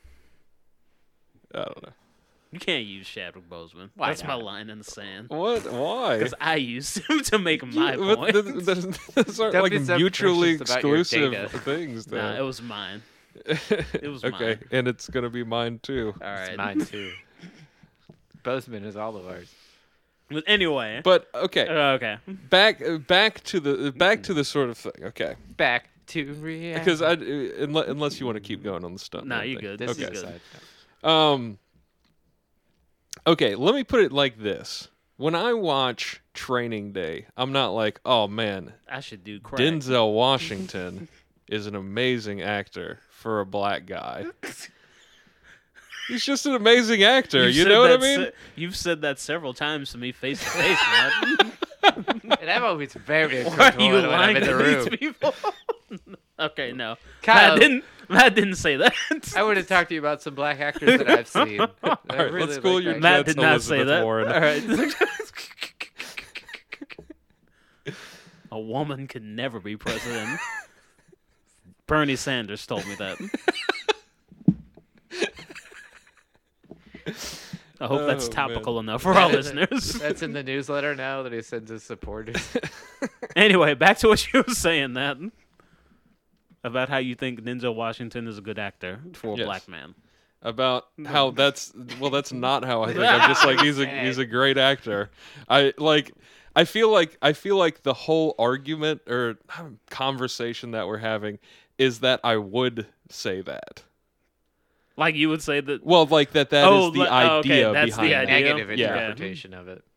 [SPEAKER 3] I don't know.
[SPEAKER 1] You can't use Chadwick Boseman.
[SPEAKER 2] Why
[SPEAKER 1] That's my
[SPEAKER 2] not?
[SPEAKER 1] line in the sand.
[SPEAKER 3] What? Why?
[SPEAKER 1] Because I used him to make my
[SPEAKER 3] But
[SPEAKER 1] point.
[SPEAKER 3] th- th- those aren't
[SPEAKER 2] Don't
[SPEAKER 3] like
[SPEAKER 2] be so
[SPEAKER 3] mutually
[SPEAKER 2] precious about your
[SPEAKER 3] exclusive
[SPEAKER 2] data.
[SPEAKER 3] things. Though.
[SPEAKER 1] Nah, it was mine. it was
[SPEAKER 3] okay,
[SPEAKER 1] mine.
[SPEAKER 3] and it's gonna be mine too.
[SPEAKER 1] All right.
[SPEAKER 2] It's mine too. Bozeman is all of ours.
[SPEAKER 1] But anyway.
[SPEAKER 3] But okay,
[SPEAKER 1] Uh, okay.
[SPEAKER 3] back uh, back to the back to the sort of thing. Okay,
[SPEAKER 2] Back to reality.
[SPEAKER 3] because I uh, unless, unless you want to keep going on the stunt.
[SPEAKER 1] Nah,
[SPEAKER 3] man
[SPEAKER 1] you
[SPEAKER 3] thing.
[SPEAKER 1] good.
[SPEAKER 2] This
[SPEAKER 1] This
[SPEAKER 3] Okay.
[SPEAKER 1] is
[SPEAKER 2] is
[SPEAKER 1] good.
[SPEAKER 2] good.
[SPEAKER 3] Um. Okay, let me put it like this: when I watch Training Day, I'm not like, oh man,
[SPEAKER 1] I should do crack.
[SPEAKER 3] Denzel Washington is an amazing actor for a black guy. He's just an amazing actor.
[SPEAKER 1] You've
[SPEAKER 3] You
[SPEAKER 1] said
[SPEAKER 3] know what I
[SPEAKER 1] that
[SPEAKER 3] mean?
[SPEAKER 1] se- you've said that several times to me face to face, man.
[SPEAKER 2] And I'm always very
[SPEAKER 1] Why are
[SPEAKER 2] uncomfortable
[SPEAKER 1] you
[SPEAKER 2] when I'm
[SPEAKER 1] lying
[SPEAKER 2] in the
[SPEAKER 1] to
[SPEAKER 2] room.
[SPEAKER 1] these people? Okay, no.
[SPEAKER 2] Kyle-
[SPEAKER 1] Matt didn't. Matt didn't say that.
[SPEAKER 2] I would have talked to you about some black actors that I've seen. All
[SPEAKER 3] All right, let's cool your
[SPEAKER 1] Matt
[SPEAKER 3] jets,
[SPEAKER 1] did not say
[SPEAKER 3] Elizabeth
[SPEAKER 1] that.
[SPEAKER 3] Warren.
[SPEAKER 1] All right. A woman could never be president. Bernie Sanders told me that. I hope that's
[SPEAKER 3] Oh,
[SPEAKER 1] topical enough for our listeners.
[SPEAKER 2] That's in the newsletter now that he sends his supporters.
[SPEAKER 1] Anyway, back to what you were saying, that about how you think Denzel Washington is a good actor for a
[SPEAKER 3] Yes.
[SPEAKER 1] black man.
[SPEAKER 3] About how that's well, that's not how I think. I'm just like he's a he's a great actor. I like. I feel like I feel like the whole argument or conversation that we're having is that I would say that.
[SPEAKER 1] Like you would say that.
[SPEAKER 3] Well, like that that is
[SPEAKER 1] Oh,
[SPEAKER 3] the
[SPEAKER 1] li- oh, okay,
[SPEAKER 3] idea
[SPEAKER 1] that's the
[SPEAKER 3] behind
[SPEAKER 1] idea.
[SPEAKER 3] it.
[SPEAKER 2] Negative
[SPEAKER 3] Yeah.
[SPEAKER 2] interpretation of it.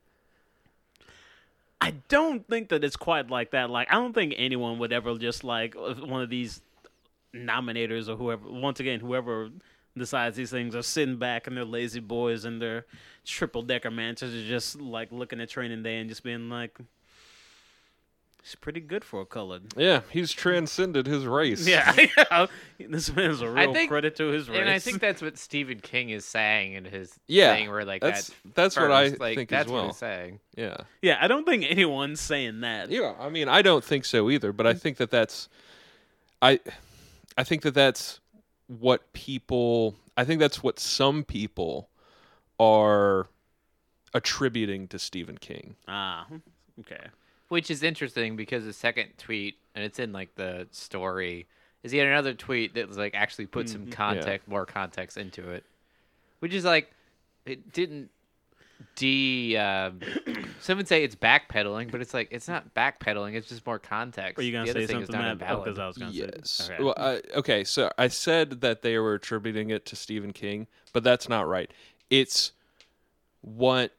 [SPEAKER 1] I don't think that it's quite like that. Like I don't think anyone would ever just like if one of these nominators or whoever. Once again, whoever decides these things are sitting back in their lazy boys and their triple decker mansions are just like looking at Training Day and just being like, "It's pretty good for a colored."
[SPEAKER 3] Yeah, he's transcended his race.
[SPEAKER 1] Yeah, yeah. This man's a real
[SPEAKER 2] think-
[SPEAKER 1] credit to his race.
[SPEAKER 2] And I think that's what Stephen King is saying in his
[SPEAKER 3] Yeah,
[SPEAKER 2] thing where like
[SPEAKER 3] that's
[SPEAKER 2] that
[SPEAKER 3] that's what I
[SPEAKER 2] first, like,
[SPEAKER 3] think
[SPEAKER 2] that's
[SPEAKER 3] as
[SPEAKER 2] what
[SPEAKER 3] well.
[SPEAKER 2] he's saying.
[SPEAKER 3] Yeah,
[SPEAKER 1] yeah, I don't think anyone's saying that.
[SPEAKER 3] yeah. I mean, I don't think so either. But I think that that's, I, I think that that's what people. I think that's what some people are attributing to Stephen King.
[SPEAKER 1] Ah, okay.
[SPEAKER 2] Which is interesting because the second tweet, and it's in like the story, is he had another tweet that was like actually put some context, more context into it, which is like it didn't de. Uh, some would say it's backpedaling, but it's like it's not backpedaling. It's just more context.
[SPEAKER 1] Are you gonna
[SPEAKER 2] the other
[SPEAKER 1] say
[SPEAKER 2] thing is
[SPEAKER 1] something
[SPEAKER 2] not
[SPEAKER 1] that?
[SPEAKER 2] invalid.
[SPEAKER 1] Because I was gonna
[SPEAKER 3] Yes.
[SPEAKER 1] say. Okay.
[SPEAKER 3] Well, I, okay. So I said that they were attributing it to Stephen King, but that's not right. It's what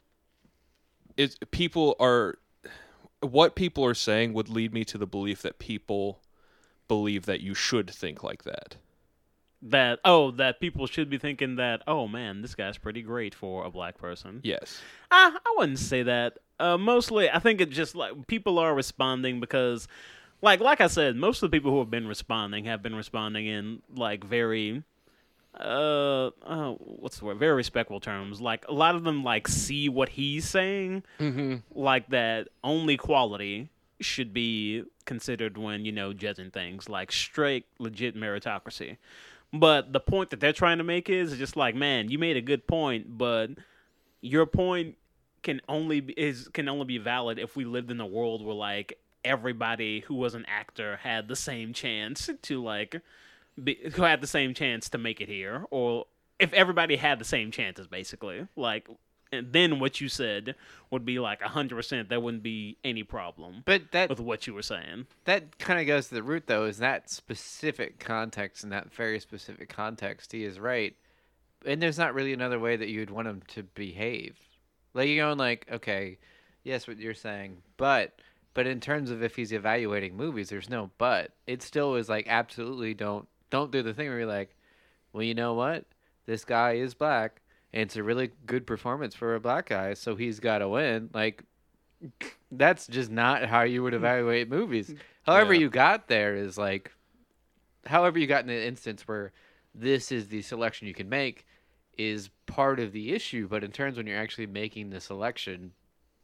[SPEAKER 3] it's people are. What people are saying would lead me to the belief that people believe that you should think like that.
[SPEAKER 1] That oh, that people should be thinking that oh man, this guy's pretty great for a black person.
[SPEAKER 3] Yes.
[SPEAKER 1] I I wouldn't say that. Uh, mostly, I think it's just like people are responding because, like like I said, most of the people who have been responding have been responding in like very, uh, uh what's the word? Very respectful terms. Like a lot of them like see what he's saying,
[SPEAKER 3] Mm-hmm.
[SPEAKER 1] like that only quality should be considered when you know judging things, like straight legit meritocracy. But the point that they're trying to make is just like, man, you made a good point, but your point can only be, is can only be valid if we lived in a world where like everybody who was an actor had the same chance to like be, who had the same chance to make it here, or if everybody had the same chances, basically. Like, and then what you said would be like a hundred percent. There wouldn't be any problem
[SPEAKER 2] But that
[SPEAKER 1] with what you were saying.
[SPEAKER 2] that kind of goes to the root, though, is that specific context, in that very specific context, he is right. And there's not really another way that you'd want him to behave. Like, you're going like, okay, yes, what you're saying, but, but in terms of if he's evaluating movies, there's no but. It still is like, absolutely don't, don't do the thing where you're like, well, you know what? This guy is black, and it's a really good performance for a black guy, so he's got to win. Like, that's just not how you would evaluate movies. However
[SPEAKER 3] Yeah.
[SPEAKER 2] you got there is like, however you got in an instance where this is the selection you can make is part of the issue. But in terms when you're actually making the selection,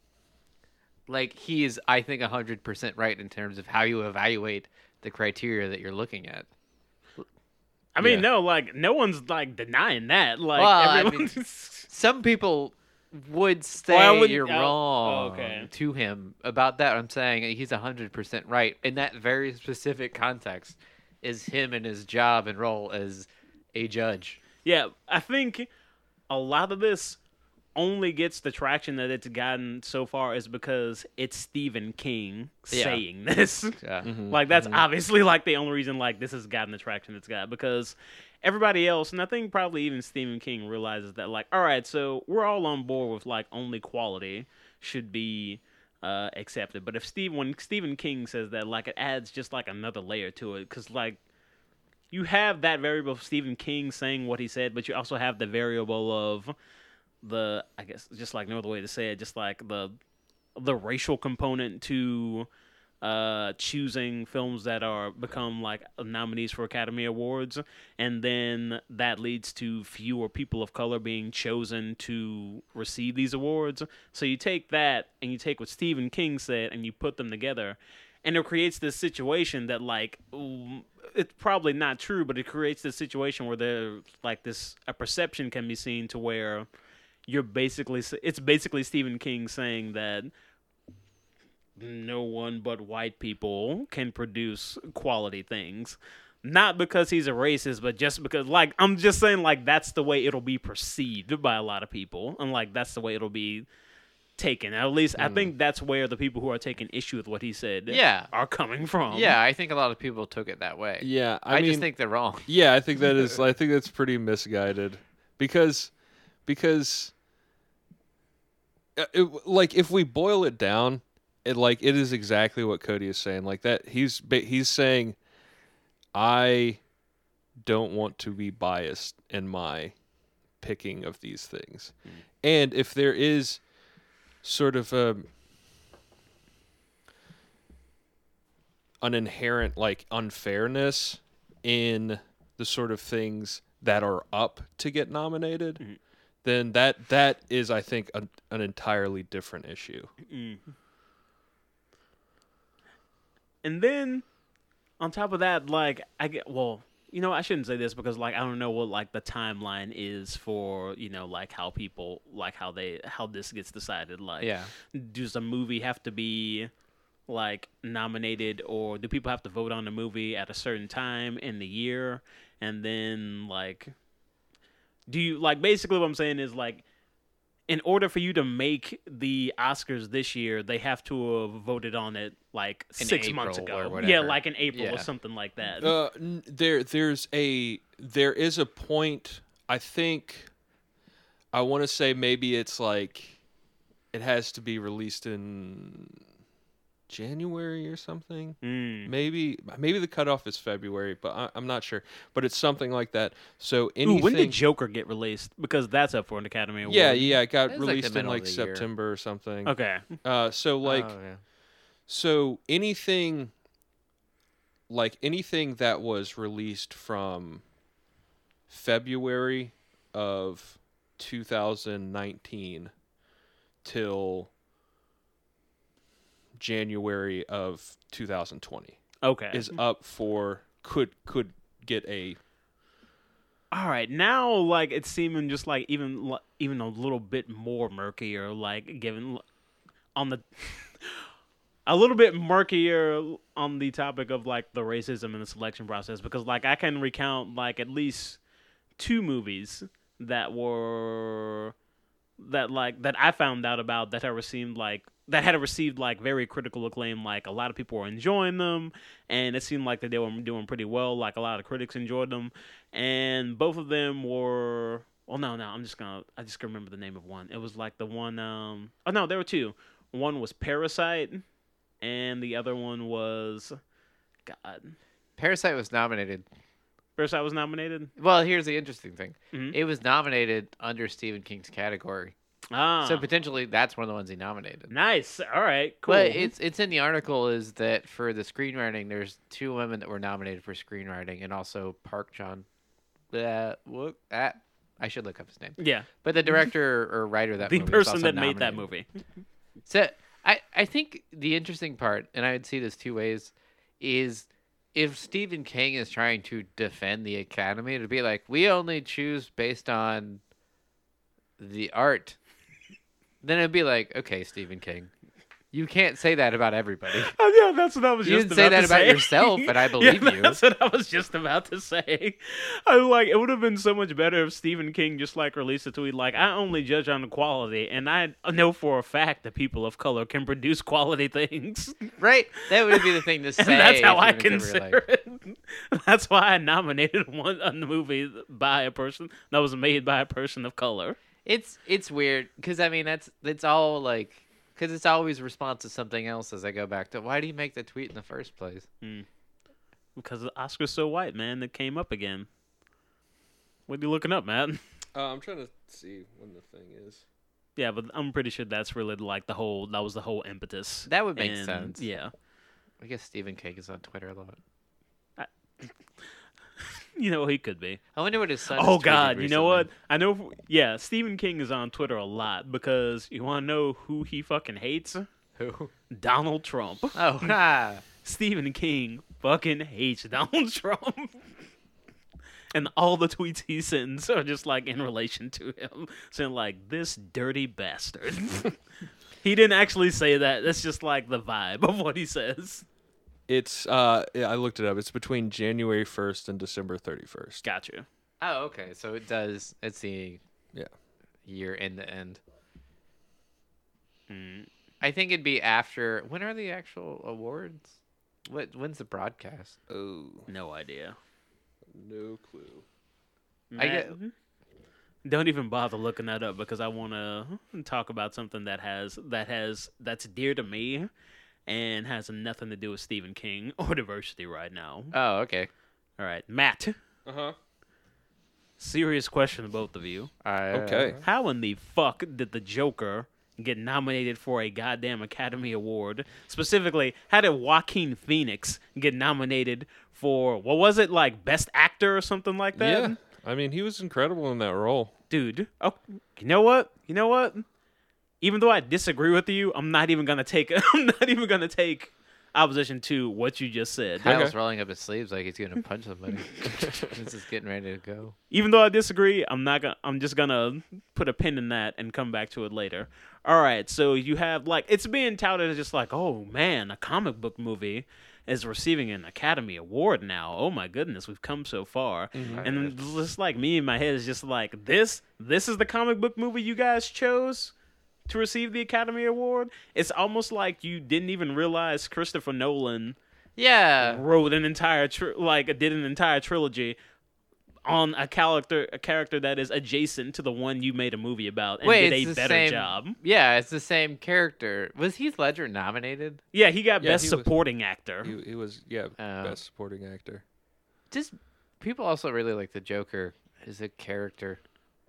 [SPEAKER 2] like he is, I think, one hundred percent right in terms of how you evaluate the criteria that you're looking at.
[SPEAKER 1] I mean,
[SPEAKER 3] Yeah.
[SPEAKER 1] no, like no one's like denying that. Like
[SPEAKER 2] Well, I
[SPEAKER 1] everyone.
[SPEAKER 2] mean, Some people would say
[SPEAKER 1] Well, I wouldn't-
[SPEAKER 2] you're
[SPEAKER 1] oh,
[SPEAKER 2] wrong
[SPEAKER 1] okay.
[SPEAKER 2] to him about that. I'm saying he's one hundred percent right. In that very specific context is him and his job and role as a judge.
[SPEAKER 1] Yeah, I think a lot of this only gets the traction that it's gotten so far is because it's Stephen King
[SPEAKER 2] Yeah.
[SPEAKER 1] saying this.
[SPEAKER 2] Yeah.
[SPEAKER 1] Like that's obviously like the only reason like this has gotten the traction it's got, because everybody else, and I think probably even Stephen King realizes that like, all right, so we're all on board with like only quality should be uh, accepted. But if Steve, when Stephen King says that, like it adds just like another layer to it, because like you have that variable of Stephen King saying what he said, but you also have the variable of the, I guess, just like no other way to say it, just like the the racial component to uh, choosing films that are become like nominees for Academy Awards, and then that leads to fewer people of color being chosen to receive these awards. So you take that and you take what Stephen King said and you put them together, and it creates this situation that like mm, it's probably not true, but it creates this situation where there like this a perception can be seen to where you're basically it's basically Stephen King saying that no one but white people can produce quality things. Not because he's a racist, but just because, like, I'm just saying, like, that's the way it'll be perceived by a lot of people. And, like, that's the way it'll be taken. At least, I think that's where the people who are taking issue with what he said
[SPEAKER 2] Yeah.
[SPEAKER 1] are coming from.
[SPEAKER 2] Yeah, I think a lot of people took it that way.
[SPEAKER 3] Yeah, I,
[SPEAKER 2] I,
[SPEAKER 3] mean,
[SPEAKER 2] just think they're wrong.
[SPEAKER 3] yeah, I think that is. I think that's pretty misguided, because, because, uh, it, like, if we boil it down, it like it is exactly what Cody is saying. Like that, he's ba- he's saying, I don't want to be biased in my picking of these things, mm. and if there is sort of a an inherent like unfairness in the sort of things that are up to get nominated, mm-hmm. then that that is, I think, a, an entirely different issue.
[SPEAKER 1] Mm-hmm. And then on top of that, like I get well, you know, I shouldn't say this because like I don't know what like the timeline is for, you know, like how people like how they how this gets decided. Like,
[SPEAKER 2] Yeah.
[SPEAKER 1] does a movie have to be like nominated, or do people have to vote on the movie at a certain time in the year, and then like, do you like basically what I'm saying is like, in order for you to make the Oscars this year, they have to have voted on it like
[SPEAKER 2] In
[SPEAKER 1] six months
[SPEAKER 2] April or
[SPEAKER 1] ago.
[SPEAKER 2] whatever.
[SPEAKER 1] Yeah, like in April or
[SPEAKER 2] Yeah.
[SPEAKER 1] something like that.
[SPEAKER 3] Uh, n- there, there's a, there is a point. I think, I want to say maybe it's like, it has to be released in January or something.
[SPEAKER 1] Mm.
[SPEAKER 3] Maybe, maybe the cutoff is February, but I, I'm not sure. But it's something like that. So
[SPEAKER 1] Ooh,
[SPEAKER 3] anything.
[SPEAKER 1] when did Joker get released? Because that's up for an Academy Award.
[SPEAKER 3] yeah, yeah, it got
[SPEAKER 2] It's like the
[SPEAKER 3] released in
[SPEAKER 2] middle of
[SPEAKER 3] like
[SPEAKER 2] the year.
[SPEAKER 3] September or something.
[SPEAKER 1] Okay.
[SPEAKER 3] Uh, so like.
[SPEAKER 2] Oh, yeah.
[SPEAKER 3] So anything like anything that was released from February of two thousand nineteen till January of two thousand twenty
[SPEAKER 1] Okay.
[SPEAKER 3] is up for could could get a
[SPEAKER 1] All right. Now, like it's seeming just like even li- even a little bit more murkier. Like given on the a little bit murkier on the topic of like the racism in the selection process, because like I can recount like at least two movies that were that like that I found out about that had received like that had received like very critical acclaim. Like a lot of people were enjoying them, and it seemed like that they were doing pretty well. Like a lot of critics enjoyed them, and both of them were. Well, no, no, I'm just gonna. I just can remember the name of one. It was like the one. Um. Oh no, there were two. One was Parasite, and the other one was. God.
[SPEAKER 2] Parasite was nominated.
[SPEAKER 1] Parasite was nominated.
[SPEAKER 2] Well, here's the interesting thing.
[SPEAKER 1] Mhm.
[SPEAKER 2] It was nominated under Stephen King's category.
[SPEAKER 1] Ah.
[SPEAKER 2] So potentially that's one of the ones he nominated.
[SPEAKER 1] nice. All right. Cool.
[SPEAKER 2] But it's it's in the article is that for the screenwriting, there's two women that were nominated for screenwriting, and also Park Chan. Uh, what? Uh, I should look up his name.
[SPEAKER 1] yeah.
[SPEAKER 2] But the director or writer of that
[SPEAKER 1] The
[SPEAKER 2] movie was
[SPEAKER 1] person
[SPEAKER 2] also
[SPEAKER 1] that made that
[SPEAKER 2] nominated.
[SPEAKER 1] movie.
[SPEAKER 2] So I I think the interesting part, and I would see this two ways, is if Stephen King is trying to defend the Academy, to be like, we only choose based on the art, then it'd be like, okay, Stephen King, you can't say that about everybody.
[SPEAKER 1] Oh, yeah, that's what I was
[SPEAKER 2] You
[SPEAKER 1] just
[SPEAKER 2] didn't say
[SPEAKER 1] about
[SPEAKER 2] that
[SPEAKER 1] to
[SPEAKER 2] about
[SPEAKER 1] say.
[SPEAKER 2] yourself, and I believe
[SPEAKER 1] yeah,
[SPEAKER 2] you.
[SPEAKER 1] That's what I was just about to say. I like it would have been so much better if Stephen King just like released a tweet like, I only judge on the quality, and I know for a fact that people of color can produce quality things.
[SPEAKER 2] Right? That would be the thing to say.
[SPEAKER 1] And that's how
[SPEAKER 2] if
[SPEAKER 1] I
[SPEAKER 2] you were to
[SPEAKER 1] consider
[SPEAKER 2] like-
[SPEAKER 1] it. That's why I nominated one on the movie by a person that was made by a person of color.
[SPEAKER 2] It's it's weird because I mean that's it's all like because it's always response to something else as I go back to why do you make the tweet in the first place?
[SPEAKER 1] Because the Oscar's so white, man, that came up again. What are you looking up, Matt?
[SPEAKER 3] uh, I'm trying to see when the thing is.
[SPEAKER 1] Yeah, but I'm pretty sure that's really like the whole that was the whole impetus.
[SPEAKER 2] That would make
[SPEAKER 1] And,
[SPEAKER 2] sense.
[SPEAKER 1] Yeah.
[SPEAKER 2] I guess Stephen King is on Twitter a lot.
[SPEAKER 1] You know, he could be.
[SPEAKER 2] I wonder what his son.
[SPEAKER 1] Oh
[SPEAKER 2] has tweeted
[SPEAKER 1] God, you know
[SPEAKER 2] recently.
[SPEAKER 1] what? I know. Yeah, Stephen King is on Twitter a lot because you want to know who he fucking hates?
[SPEAKER 2] Who?
[SPEAKER 1] Donald Trump.
[SPEAKER 2] Oh, ah.
[SPEAKER 1] Stephen King fucking hates Donald Trump. And all the tweets he sends are just like in relation to him, saying like this dirty bastard. He didn't actually say that. That's just like the vibe of what he says.
[SPEAKER 3] It's uh, yeah, I looked it up. It's between January first and December thirty-first.
[SPEAKER 1] Got you.
[SPEAKER 2] Oh, okay. So it does. It's the
[SPEAKER 3] Yeah.
[SPEAKER 2] year end to end.
[SPEAKER 1] Mm.
[SPEAKER 2] I think it'd be after. When are the actual awards? What? When's the broadcast?
[SPEAKER 3] Oh,
[SPEAKER 1] No idea.
[SPEAKER 3] no clue.
[SPEAKER 2] I get-
[SPEAKER 1] Matt, don't even bother looking that up because I want to talk about something that has that has that's dear to me and has nothing to do with Stephen King or diversity right now.
[SPEAKER 2] Oh, okay.
[SPEAKER 1] All right, Matt.
[SPEAKER 3] Uh huh.
[SPEAKER 1] Serious question to both of you.
[SPEAKER 2] Uh,
[SPEAKER 3] Okay.
[SPEAKER 1] How in the fuck did the Joker get nominated for a goddamn Academy Award? Specifically, how did Joaquin Phoenix get nominated for, what was it, like Best Actor or something like that?
[SPEAKER 3] Yeah. I mean, he was incredible in that role.
[SPEAKER 1] Dude, oh, you know what? You know what? Even though I disagree with you, I'm not even gonna take. I'm not even gonna take. opposition to what you just said.
[SPEAKER 2] Kyle's rolling up his sleeves like he's gonna punch somebody. This is getting ready to go.
[SPEAKER 1] Even though I disagree, I'm not gonna. I'm just gonna put a pin in that and come back to it later. All right, so you have like it's being touted as just like, oh man, a comic book movie is receiving an Academy Award now. Oh my goodness, we've come so far.
[SPEAKER 3] Mm-hmm.
[SPEAKER 1] And just like me in my head is just like this. This is the comic book movie you guys chose to receive the Academy Award. It's almost like you didn't even realize Christopher Nolan
[SPEAKER 2] Yeah.
[SPEAKER 1] wrote an entire tri- like did an entire trilogy on a character a character that is adjacent to the one you made a movie about and
[SPEAKER 2] Wait,
[SPEAKER 1] did
[SPEAKER 2] it's
[SPEAKER 1] a
[SPEAKER 2] the
[SPEAKER 1] better
[SPEAKER 2] same,
[SPEAKER 1] job.
[SPEAKER 2] Yeah, it's the same character. Was Heath Ledger nominated?
[SPEAKER 1] Yeah, he got
[SPEAKER 3] Yeah,
[SPEAKER 1] best
[SPEAKER 3] he was-
[SPEAKER 1] supporting actor.
[SPEAKER 3] He, he was yeah
[SPEAKER 2] Oh.
[SPEAKER 3] best supporting actor.
[SPEAKER 2] Just people also really like the Joker as a character.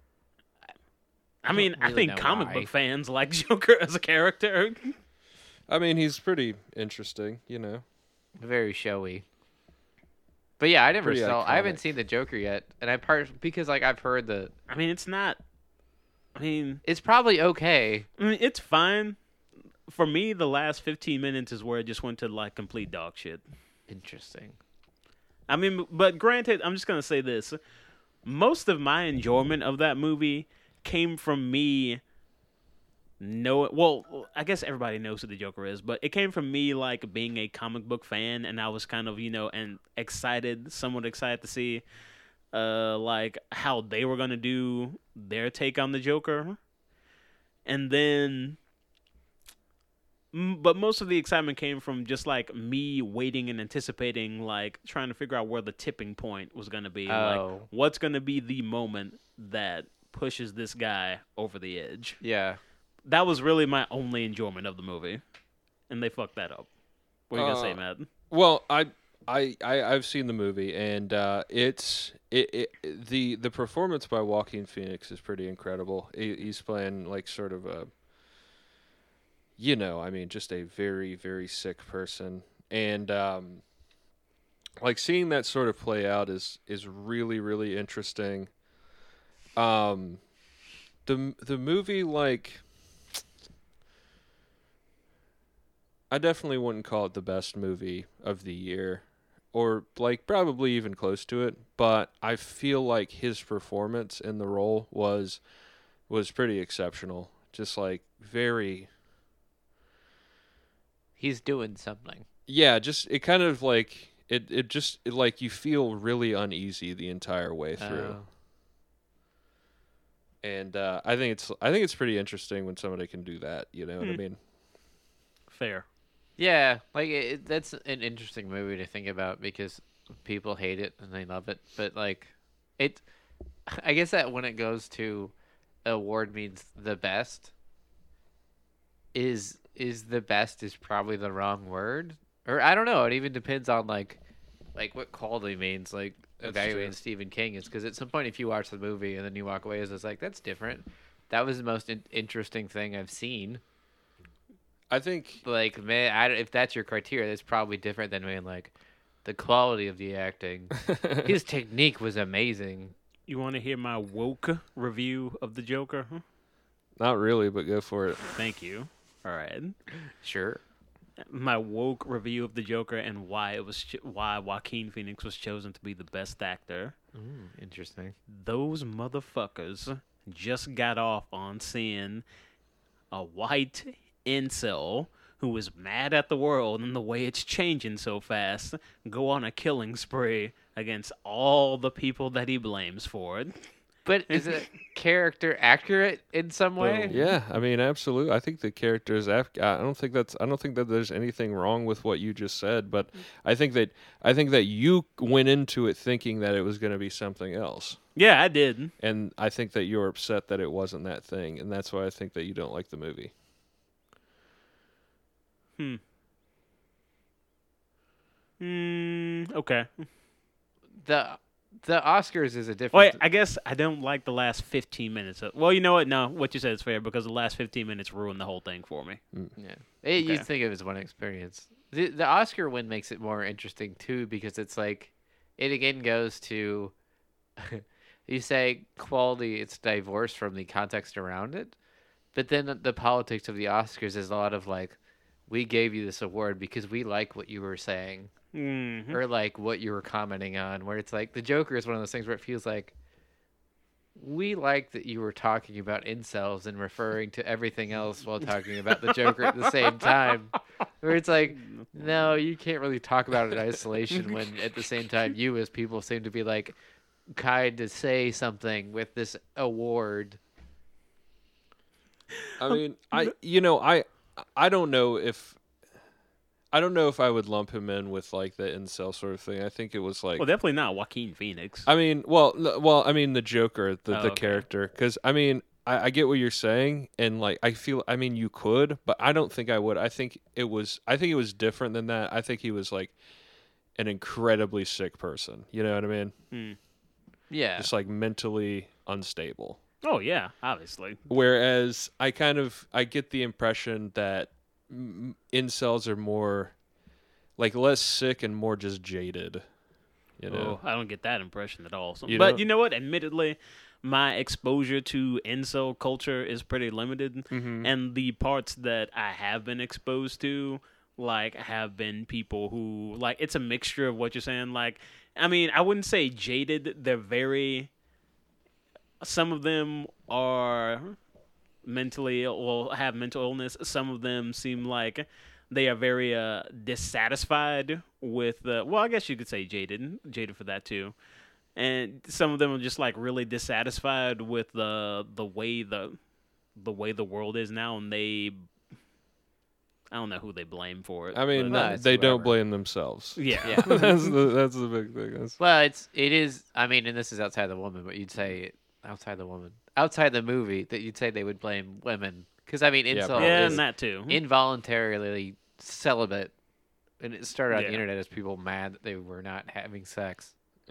[SPEAKER 1] I mean,
[SPEAKER 2] don't
[SPEAKER 1] I
[SPEAKER 2] really
[SPEAKER 1] think
[SPEAKER 2] know
[SPEAKER 1] comic
[SPEAKER 2] why.
[SPEAKER 1] book fans like Joker as a character.
[SPEAKER 3] I mean, he's pretty interesting, you know.
[SPEAKER 2] Very showy. But yeah, I never
[SPEAKER 3] Pretty
[SPEAKER 2] saw. I haven't
[SPEAKER 3] iconic.
[SPEAKER 2] seen the Joker yet, and I part because like I've heard that
[SPEAKER 1] I mean, it's not. I mean,
[SPEAKER 2] it's probably okay.
[SPEAKER 1] I mean, it's fine. For me, the last fifteen minutes is where it just went to like complete dog shit.
[SPEAKER 2] Interesting.
[SPEAKER 1] I mean, but granted, I'm just gonna say this: most of my enjoyment of that movie came from me know well, I guess everybody knows who the Joker is, but it came from me like being a comic book fan, and I was kind of, you know, and excited, somewhat excited to see uh like how they were gonna do their take on the Joker. And then m- but most of the excitement came from just like me waiting and anticipating, like trying to figure out where the tipping point was gonna be. Like
[SPEAKER 2] Oh.
[SPEAKER 1] what's gonna be the moment that pushes this guy over the edge.
[SPEAKER 2] Yeah.
[SPEAKER 1] That was really my only enjoyment of the movie, and they fucked that up. What are you gonna say,
[SPEAKER 3] Uh,
[SPEAKER 1] Matt?
[SPEAKER 3] Well, I, I, I, I've seen the movie, and uh, it's it, it the the performance by Joaquin Phoenix is pretty incredible. He, he's playing like sort of a, you know, I mean, just a very very sick person, and um, like seeing that sort of play out is is really really interesting. Um, the the movie like. I definitely wouldn't call it the best movie of the year, or like probably even close to it, but I feel like his performance in the role was was pretty exceptional. Just like very
[SPEAKER 2] He's doing something.
[SPEAKER 3] yeah, just it kind of like it it just it, like you feel really uneasy the entire way through.
[SPEAKER 2] Oh.
[SPEAKER 3] And uh, I think it's I think it's pretty interesting when somebody can do that, you know what I mean?
[SPEAKER 1] Fair.
[SPEAKER 2] Yeah, like it, that's an interesting movie to think about because people hate it and they love it, but like it I guess that when it goes to award means the best is is the best is probably the wrong word, or I don't know, it even depends on like like what quality means, like
[SPEAKER 3] That's
[SPEAKER 2] evaluating
[SPEAKER 3] true.
[SPEAKER 2] Stephen King is because at some point if you watch the movie and then you walk away it's like that's different, that was the most in- interesting thing I've seen.
[SPEAKER 3] I think
[SPEAKER 2] Like, man, I, if that's your criteria, that's probably different than being like the quality of the acting. His technique was amazing.
[SPEAKER 1] You want to hear my woke review of the Joker? Huh?
[SPEAKER 3] not really, but go for it.
[SPEAKER 1] Thank you. All right.
[SPEAKER 2] Sure.
[SPEAKER 1] My woke review of the Joker and why it was ch- why Joaquin Phoenix was chosen to be the best actor.
[SPEAKER 2] Mm, interesting.
[SPEAKER 1] Those motherfuckers just got off on seeing a white incel who was mad at the world and the way it's changing so fast go on a killing spree against all the people that he blames for it.
[SPEAKER 2] But is it character accurate in some way?
[SPEAKER 3] Yeah, I mean, absolutely. I think the character is. Af- I don't think that's. I don't think that there's anything wrong with what you just said, but I think that I think that you went into it thinking that it was going to be something else,
[SPEAKER 1] Yeah, I did.
[SPEAKER 3] and I think that you're upset that it wasn't that thing, and that's why I think that you don't like the movie.
[SPEAKER 1] Hmm. Hmm. Okay.
[SPEAKER 2] The the Oscars is a different.
[SPEAKER 1] Wait, I guess I don't like the last fifteen minutes. Of, well, you know what? No, what you said is fair because the last fifteen minutes ruined the whole thing for me.
[SPEAKER 2] Yeah, it,
[SPEAKER 1] Okay.
[SPEAKER 2] you'd think of it as one experience. The the Oscar win makes it more interesting too because it's like it again goes to you say quality, it's divorced from the context around it, but then the, the politics of the Oscars is a lot of like we gave you this award because we like what you were saying
[SPEAKER 1] Mhm.
[SPEAKER 2] or like what you were commenting on. Where it's like the Joker is one of those things where it feels like we like that you were talking about incels and referring to everything else while talking about the Joker at the same time. Where it's like, no, you can't really talk about it in isolation when at the same time you as people seem to be like kind to say something with this award.
[SPEAKER 3] I mean, I you know, I I don't know if I don't know if I would lump him in with like the incel sort of thing. I think it was like
[SPEAKER 1] Well, definitely not Joaquin Phoenix.
[SPEAKER 3] I mean, well, n- well, I mean the Joker, the
[SPEAKER 1] Oh,
[SPEAKER 3] the
[SPEAKER 1] okay.
[SPEAKER 3] character, because I mean, I, I get what you're saying, and like I feel, I mean, you could, but I don't think I would. I think it was, I think it was different than that. I think he was like an incredibly sick person. You know what I mean?
[SPEAKER 1] Hmm.
[SPEAKER 2] Yeah.
[SPEAKER 3] Just like mentally unstable.
[SPEAKER 1] Oh yeah, obviously.
[SPEAKER 3] Whereas I kind of I get the impression that mm, incels are more like less sick and more just jaded. You know.
[SPEAKER 1] Oh, I don't get that impression at all. So,
[SPEAKER 3] You
[SPEAKER 1] but
[SPEAKER 3] don't?
[SPEAKER 1] you know what? Admittedly, my exposure to incel culture is pretty limited,
[SPEAKER 3] Mm-hmm.
[SPEAKER 1] and the parts that I have been exposed to, like, have been people who, like, it's a mixture of what you're saying. Like, I mean, I wouldn't say jaded. They're very. Some of them are mentally ill, well, have mental illness. Some of them seem like they are very uh, dissatisfied with. Uh, well, I guess you could say jaded, jaded for that too. And some of them are just like really dissatisfied with the the way the the way the world is now, and they. I don't know who they blame for it.
[SPEAKER 3] I mean,
[SPEAKER 2] Well,
[SPEAKER 3] no,
[SPEAKER 2] it's
[SPEAKER 3] they don't
[SPEAKER 2] whoever.
[SPEAKER 3] blame themselves.
[SPEAKER 1] but- yeah,
[SPEAKER 2] Yeah.
[SPEAKER 3] that's the that's the big thing. That's,
[SPEAKER 2] Well, it's it is. I mean, and this is outside the woman, but you'd say outside the woman, outside the movie, that you'd say they would blame women because I mean,
[SPEAKER 3] Yeah,
[SPEAKER 2] incel
[SPEAKER 3] probably.
[SPEAKER 1] yeah,
[SPEAKER 2] is
[SPEAKER 1] and that too.
[SPEAKER 2] involuntarily celibate, and it started on
[SPEAKER 1] Yeah.
[SPEAKER 2] the internet as people mad that they were not having sex.
[SPEAKER 3] yeah.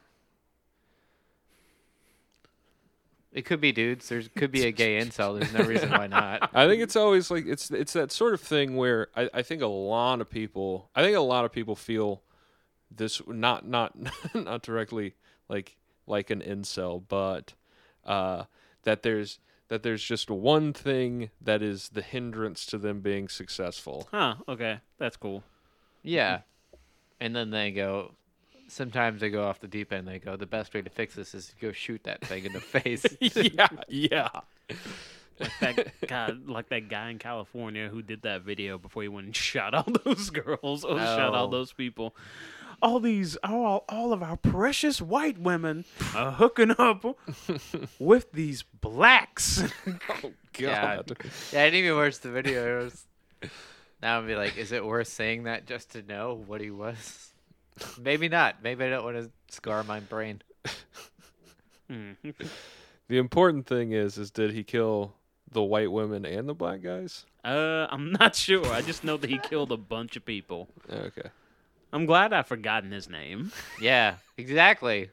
[SPEAKER 2] It could be dudes. There could be a gay incel. There's no reason why not.
[SPEAKER 3] I think it's always like it's it's that sort of thing where I, I think a lot of people I think a lot of people feel this not not not directly like like an incel, but uh, that there's that there's just one thing that is the hindrance to them being successful.
[SPEAKER 1] Huh? Okay, that's cool.
[SPEAKER 2] Yeah, and then they go. Sometimes they go off the deep end. They go, the best way to fix this is to go shoot that thing in the face.
[SPEAKER 3] yeah, yeah.
[SPEAKER 1] Like that guy, like that guy in California who did that video before he went and shot all those girls or shot all
[SPEAKER 2] Oh.
[SPEAKER 1] those people. All these, all, all of our precious white women are hooking up with these blacks.
[SPEAKER 3] Oh
[SPEAKER 2] Yeah.
[SPEAKER 3] God.
[SPEAKER 2] Yeah, I didn't even watch the video. It was... Now I'd be like, is it worth saying that just to know what he was? Maybe not. Maybe I don't want to scar my brain.
[SPEAKER 1] Mm.
[SPEAKER 3] The important thing is is did he kill the white women and the black guys?
[SPEAKER 1] Uh, I'm not sure. I just know that he killed a bunch of people.
[SPEAKER 3] Okay.
[SPEAKER 1] I'm glad I've forgotten his name.
[SPEAKER 2] Yeah, exactly.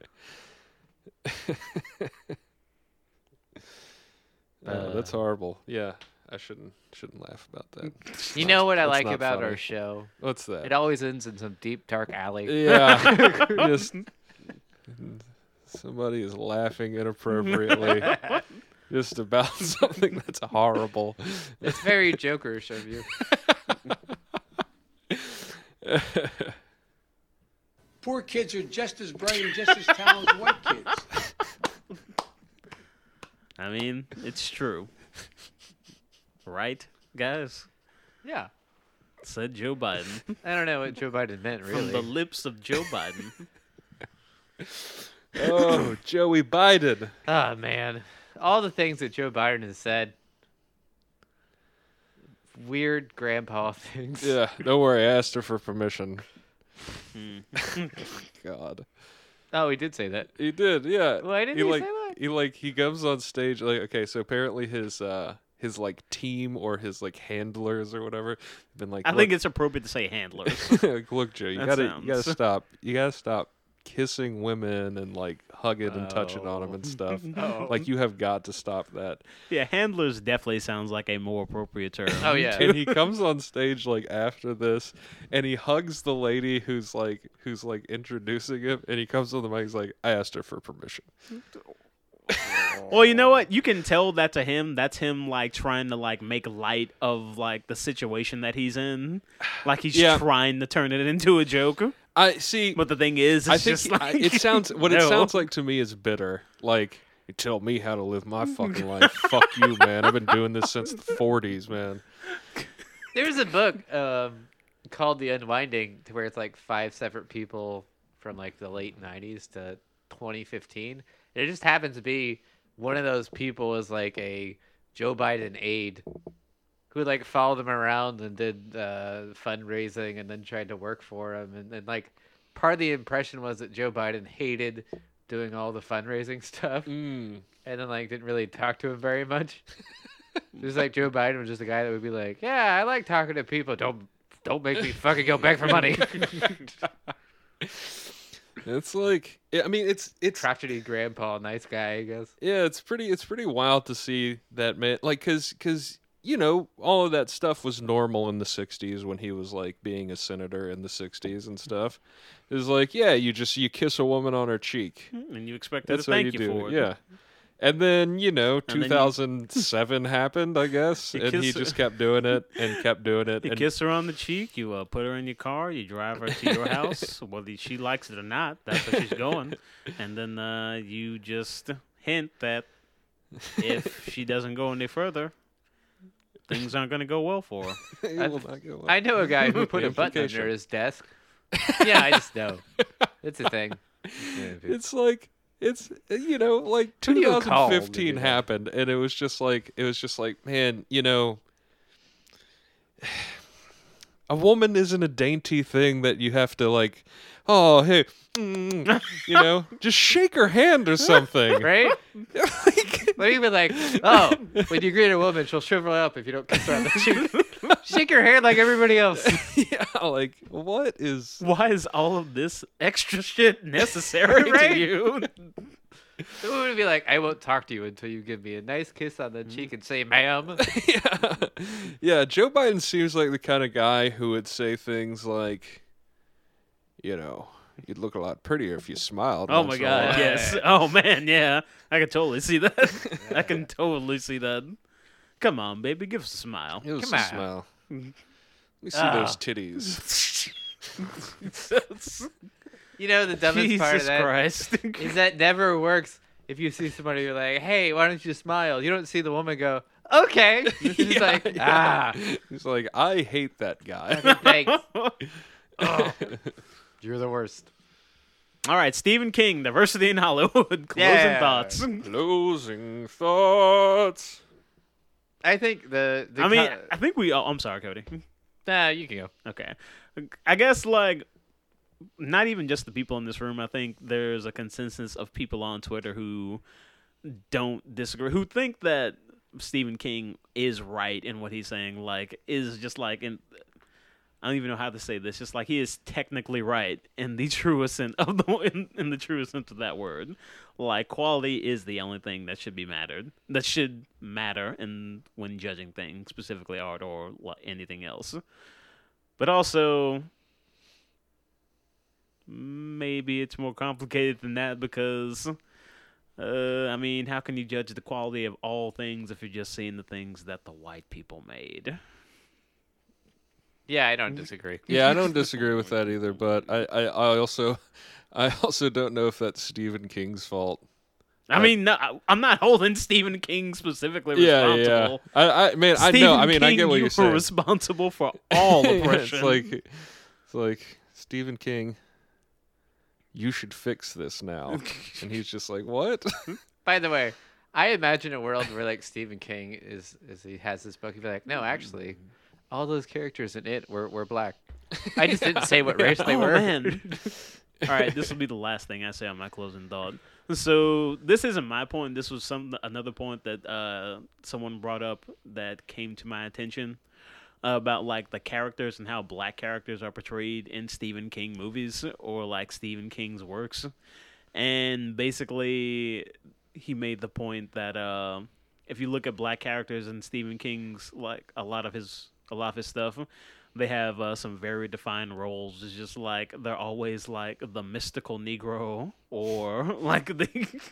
[SPEAKER 3] Uh, that's horrible. Yeah, I shouldn't shouldn't laugh about that.
[SPEAKER 2] You know what I
[SPEAKER 3] That's
[SPEAKER 2] like
[SPEAKER 3] not
[SPEAKER 2] about
[SPEAKER 3] funny.
[SPEAKER 2] our show?
[SPEAKER 3] What's that?
[SPEAKER 2] It always ends in some deep, dark alley.
[SPEAKER 3] Yeah, just somebody is laughing inappropriately, just about something that's horrible.
[SPEAKER 2] It's very Jokerish of you.
[SPEAKER 4] Poor kids are just as bright and just as talented as white kids.
[SPEAKER 1] I mean, it's true. Right, guys?
[SPEAKER 2] Yeah.
[SPEAKER 1] Said Joe Biden.
[SPEAKER 2] I don't know what Joe Biden meant,
[SPEAKER 1] From the
[SPEAKER 2] really.
[SPEAKER 1] lips of Joe Biden.
[SPEAKER 3] Oh, Joey Biden.
[SPEAKER 2] Oh, man. All the things that Joe Biden has said. Weird grandpa things.
[SPEAKER 3] Yeah, don't worry. I asked her for permission.
[SPEAKER 1] Hmm.
[SPEAKER 3] God,
[SPEAKER 2] Oh, he did say that.
[SPEAKER 3] he did. Yeah.
[SPEAKER 2] Why didn't
[SPEAKER 3] he
[SPEAKER 2] he
[SPEAKER 3] like
[SPEAKER 2] say that?
[SPEAKER 3] he like he comes on stage like okay, so apparently his uh his like team or his like handlers or whatever have been like
[SPEAKER 1] I
[SPEAKER 3] look,
[SPEAKER 1] think it's appropriate to say handlers.
[SPEAKER 3] like, look, Joe, you
[SPEAKER 1] That
[SPEAKER 3] gotta you gotta
[SPEAKER 1] sounds-
[SPEAKER 3] stop. You gotta stop kissing women and like hugging and touching on them and stuff.
[SPEAKER 2] Oh.
[SPEAKER 3] Like you have got to stop that.
[SPEAKER 1] Yeah, handlers definitely sounds like a more appropriate term.
[SPEAKER 2] Oh, yeah.
[SPEAKER 3] And he comes on stage like after this and he hugs the lady who's like who's like introducing him and he comes on the mic, he's like, I asked her for permission.
[SPEAKER 1] Well, you know what? You can tell that to him. That's him like trying to like make light of like the situation that he's in. Like he's
[SPEAKER 3] Yeah.
[SPEAKER 1] trying to turn it into a joke.
[SPEAKER 3] I see.
[SPEAKER 1] But the thing is, it's
[SPEAKER 3] I think
[SPEAKER 1] just
[SPEAKER 3] he-
[SPEAKER 1] like
[SPEAKER 3] I- it sounds what it
[SPEAKER 1] no.
[SPEAKER 3] sounds like to me is bitter. Like you tell me how to live my fucking life. Fuck you, man. I've been doing this since the forties, man.
[SPEAKER 2] There's a book um, called The Unwinding, to where it's like five separate people from like the late nineties to twenty fifteen. And it just happens to be one of those people is like a Joe Biden aide who like followed him around and did uh, fundraising and then tried to work for him. And then like part of the impression was that Joe Biden hated doing all the fundraising stuff
[SPEAKER 3] Mm.
[SPEAKER 2] and then like didn't really talk to him very much. Just like Joe Biden was just a guy that would be like, yeah, I like talking to people. Don't don't make me fucking go back for money.
[SPEAKER 3] It's like I mean, it's it's
[SPEAKER 2] Crotchety grandpa, nice guy, I guess.
[SPEAKER 3] yeah, it's pretty it's pretty wild to see that man. Like, cause cause you know all of that stuff was normal in the sixties when he was like being a senator in the sixties and stuff. It was like, yeah, you just you kiss a woman on her cheek.
[SPEAKER 1] and you expect her
[SPEAKER 3] That's
[SPEAKER 1] to
[SPEAKER 3] what
[SPEAKER 1] thank
[SPEAKER 3] you
[SPEAKER 1] you,
[SPEAKER 3] do.
[SPEAKER 1] for it.
[SPEAKER 3] Yeah. And then, you know,
[SPEAKER 1] then you-
[SPEAKER 3] two thousand seven happened, I guess,
[SPEAKER 1] You
[SPEAKER 3] and he
[SPEAKER 1] kiss her-
[SPEAKER 3] just kept doing it and kept doing it.
[SPEAKER 1] You
[SPEAKER 3] and
[SPEAKER 1] kiss her on the cheek. You uh, put her in your car. You drive her to your house, whether she likes it or not. That's where she's going. And then uh, you just hint that if she doesn't go any further, things aren't going to go well for her.
[SPEAKER 3] It will not go well.
[SPEAKER 2] I know a guy who put a button
[SPEAKER 3] Amplification.
[SPEAKER 2] under his desk. Yeah, I just know. It's a thing.
[SPEAKER 3] It's like it's you know like
[SPEAKER 2] Who do you call to do
[SPEAKER 3] twenty fifteen
[SPEAKER 2] that?
[SPEAKER 3] happened, and it was just like it was just like man, you know, a woman isn't a dainty thing that you have to like. Oh hey, mm, you know, just shake her hand or something.
[SPEAKER 2] Right?
[SPEAKER 3] Like,
[SPEAKER 2] Let me be like, oh, when you greet a woman, she'll shrivel up if you don't kiss her on the cheek. Shake her hand like everybody else.
[SPEAKER 3] yeah, like what is
[SPEAKER 1] Why is all of this extra shit necessary
[SPEAKER 2] Right?
[SPEAKER 1] to you?
[SPEAKER 2] It would be like, I won't talk to you until you give me a nice kiss on the cheek and say, ma'am.
[SPEAKER 3] yeah. yeah, Joe Biden seems like the kind of guy who would say things like, you know, you'd look a lot prettier if you smiled.
[SPEAKER 1] Oh
[SPEAKER 3] once
[SPEAKER 1] my
[SPEAKER 3] in a
[SPEAKER 1] god,
[SPEAKER 3] while."
[SPEAKER 1] yes. Oh man, yeah. I can totally see that. I can totally see that. Come on, baby, give us a smile.
[SPEAKER 3] It was
[SPEAKER 2] Come
[SPEAKER 3] a
[SPEAKER 2] on.
[SPEAKER 3] smile. Let me see
[SPEAKER 1] Ah.
[SPEAKER 3] those titties.
[SPEAKER 2] You know, the dumbest part of
[SPEAKER 1] Jesus
[SPEAKER 2] that
[SPEAKER 1] Christ.
[SPEAKER 2] is that never works. If you see somebody, you're like, hey, why don't you smile? You don't see the woman go, okay. It's just
[SPEAKER 3] Yeah,
[SPEAKER 2] like,
[SPEAKER 3] yeah.
[SPEAKER 2] ah,
[SPEAKER 3] He's like, I hate that guy.
[SPEAKER 2] thanks. Oh, you're the worst.
[SPEAKER 1] All right, Stephen King, Diversity in Hollywood. Closing
[SPEAKER 2] Yeah.
[SPEAKER 1] thoughts.
[SPEAKER 3] Closing thoughts.
[SPEAKER 2] I think the, the
[SPEAKER 1] I mean,
[SPEAKER 2] co-
[SPEAKER 1] I think we. Oh, I'm sorry, Cody.
[SPEAKER 2] nah, you can go.
[SPEAKER 1] Okay. I guess, like, not even just the people in this room. I think there's a consensus of people on Twitter who don't disagree, who think that Stephen King is right in what he's saying. Like, is just like, in, I don't even know how to say this. Just like he is technically right in the truest sense of the in, in the truest sense of that word. Like, quality is the only thing that should be mattered. That should matter in when judging things, specifically art or li- anything else. But also, maybe it's more complicated than that because, uh, I mean, how can you judge the quality of all things if you're just seeing the things that the white people made?
[SPEAKER 2] Yeah, I don't disagree.
[SPEAKER 3] Yeah, I don't disagree with that either, but I, I, I also I also don't know if that's Stephen King's fault.
[SPEAKER 1] I mean, no, I- I'm not holding Stephen King specifically
[SPEAKER 3] Yeah,
[SPEAKER 1] responsible.
[SPEAKER 3] yeah. I, I man, I
[SPEAKER 1] Stephen
[SPEAKER 3] know. I mean, I
[SPEAKER 1] King,
[SPEAKER 3] get what
[SPEAKER 1] you
[SPEAKER 3] you're
[SPEAKER 1] were
[SPEAKER 3] saying.
[SPEAKER 1] responsible for all
[SPEAKER 3] Yeah,
[SPEAKER 1] oppression.
[SPEAKER 3] it's like it's like Stephen King. You should fix this now, and he's just like, what?
[SPEAKER 2] By the way, I imagine a world where like Stephen King is, is he has this book. He'd be like, no, actually, all those characters in it were, were black. I just didn't say what race they
[SPEAKER 1] oh,
[SPEAKER 2] were.
[SPEAKER 1] man. All right, this will be the last thing I say on my closing thought. So this isn't my point. This was some another point that uh, someone brought up that came to my attention uh, about like the characters and how black characters are portrayed in Stephen King movies or like Stephen King's works. And basically, he made the point that uh, if you look at black characters in Stephen King's like a lot of his a lot of his stuff, they have uh, some very defined roles. It's just like they're always like the mystical Negro or like the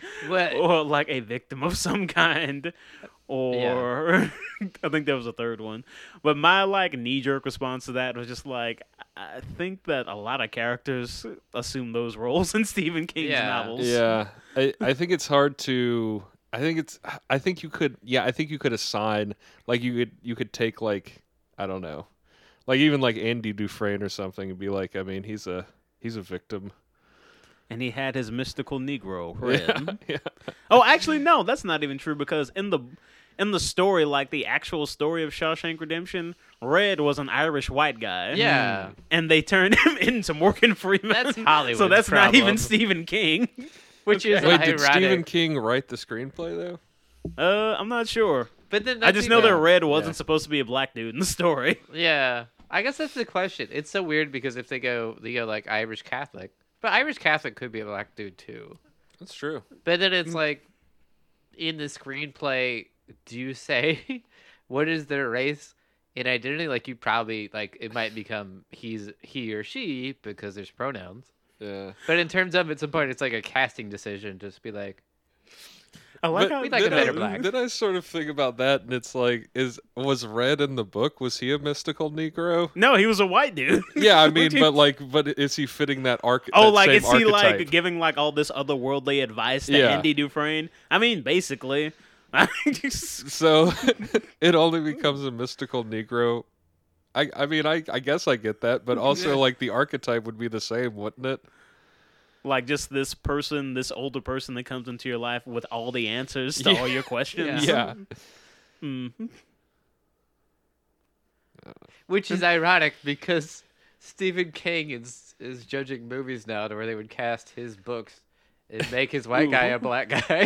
[SPEAKER 2] What?
[SPEAKER 1] or like a victim of some kind, or I think there was a third one. But my like knee jerk response to that was just like, I think that a lot of characters assume those roles in Stephen King's
[SPEAKER 2] Yeah.
[SPEAKER 1] novels.
[SPEAKER 3] Yeah, I, I think it's hard to. I think it's. I think you could. Yeah, I think you could assign. Like you could. You could take like. I don't know. Like even like Andy Dufresne or something and be like. I mean, he's a. He's a victim.
[SPEAKER 1] And he had his mystical Negro, Red.
[SPEAKER 3] Yeah. yeah.
[SPEAKER 1] Oh, actually, no, that's not even true because in the in the story, like the actual story of Shawshank Redemption, Red was an Irish white guy.
[SPEAKER 2] Yeah.
[SPEAKER 1] And they turned him into Morgan Freeman.
[SPEAKER 2] That's Hollywood's
[SPEAKER 1] So that's not
[SPEAKER 2] problem.
[SPEAKER 1] even Stephen King.
[SPEAKER 2] Which is
[SPEAKER 3] Wait,
[SPEAKER 2] ironic.
[SPEAKER 3] did Stephen King write the screenplay though?
[SPEAKER 1] Uh, I'm not sure.
[SPEAKER 2] But then
[SPEAKER 1] I
[SPEAKER 2] that's
[SPEAKER 1] just know
[SPEAKER 2] even-
[SPEAKER 1] that Red wasn't
[SPEAKER 3] Yeah.
[SPEAKER 1] supposed to be a black dude in the story.
[SPEAKER 2] Yeah, I guess that's the question. It's so weird because if they go, they go like Irish Catholic, but Irish Catholic could be a black dude too.
[SPEAKER 3] That's true.
[SPEAKER 2] But then it's like, in the screenplay, do you say what is their race and identity? Like you probably like it might become he's he or she because there's pronouns.
[SPEAKER 3] Yeah.
[SPEAKER 2] But in terms of at some point, it's like a casting decision. Just be like,
[SPEAKER 1] I like
[SPEAKER 3] But
[SPEAKER 1] how
[SPEAKER 2] we like a
[SPEAKER 3] then
[SPEAKER 2] better
[SPEAKER 3] I,
[SPEAKER 2] black.
[SPEAKER 3] Then I sort of think about that, and it's like, is was Red in the book? Was he a mystical Negro?
[SPEAKER 1] No, he was a white dude.
[SPEAKER 3] Yeah, I mean,
[SPEAKER 1] Would you-
[SPEAKER 3] but like, but is he fitting that arc?
[SPEAKER 1] Oh,
[SPEAKER 3] that
[SPEAKER 1] like
[SPEAKER 3] same
[SPEAKER 1] is he
[SPEAKER 3] archetype?
[SPEAKER 1] like giving like all this otherworldly advice to
[SPEAKER 3] Yeah.
[SPEAKER 1] Andy Dufresne? I mean, basically.
[SPEAKER 3] So it only becomes a mystical Negro. I I mean, I I guess I get that, but also like the archetype would be the same, wouldn't it?
[SPEAKER 1] Like just this person, this older person that comes into your life with all the answers to all your questions.
[SPEAKER 3] Yeah.
[SPEAKER 1] Mm.
[SPEAKER 2] which is ironic because Stephen King is is judging movies now to where they would cast his books and make his white guy a black guy.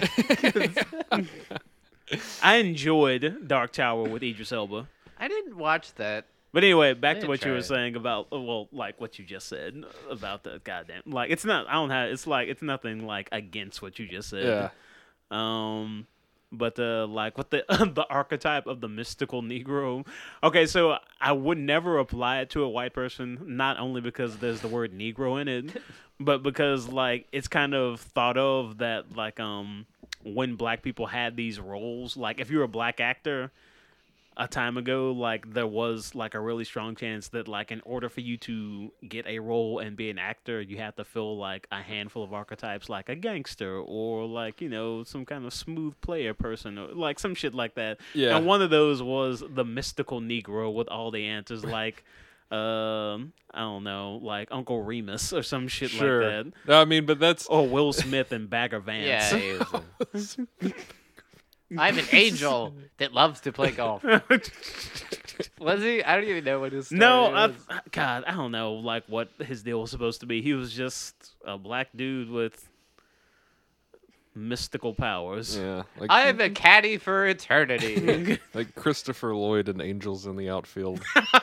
[SPEAKER 1] I enjoyed Dark Tower with Idris Elba.
[SPEAKER 2] I didn't watch that.
[SPEAKER 1] But anyway, back to
[SPEAKER 2] didn't
[SPEAKER 1] what you
[SPEAKER 2] try
[SPEAKER 1] were
[SPEAKER 2] it.
[SPEAKER 1] saying about well, like what you just said about the goddamn like it's not I don't have it's like it's nothing like against what you just said.
[SPEAKER 3] Yeah.
[SPEAKER 1] Um, but uh, like with the the archetype of the mystical Negro. Okay, so I would never apply it to a white person, not only because there's the word Negro in it, but because like it's kind of thought of that like um when black people had these roles, like if you're a black actor a time ago, like there was like a really strong chance that like in order for you to get a role and be an actor, you have to fill like a handful of archetypes, like a gangster or like you know some kind of smooth player person or like some shit like that.
[SPEAKER 3] Yeah.
[SPEAKER 1] And one of those was the mystical Negro with all the answers, like um I don't know, like Uncle Remus or some shit
[SPEAKER 3] Sure.
[SPEAKER 1] like that,
[SPEAKER 3] No, I mean, but that's
[SPEAKER 1] or Will Smith and Bagger
[SPEAKER 2] Yeah,
[SPEAKER 1] Vance.
[SPEAKER 2] he is a- I'm an angel that loves to play golf. Was he? I don't even know what his story
[SPEAKER 1] No, I,
[SPEAKER 2] was.
[SPEAKER 1] God, I don't know, like what his deal was supposed to be. He was just a black dude with mystical powers.
[SPEAKER 3] yeah, like
[SPEAKER 2] I am a caddy for eternity.
[SPEAKER 3] like Christopher Lloyd and Angels in the Outfield.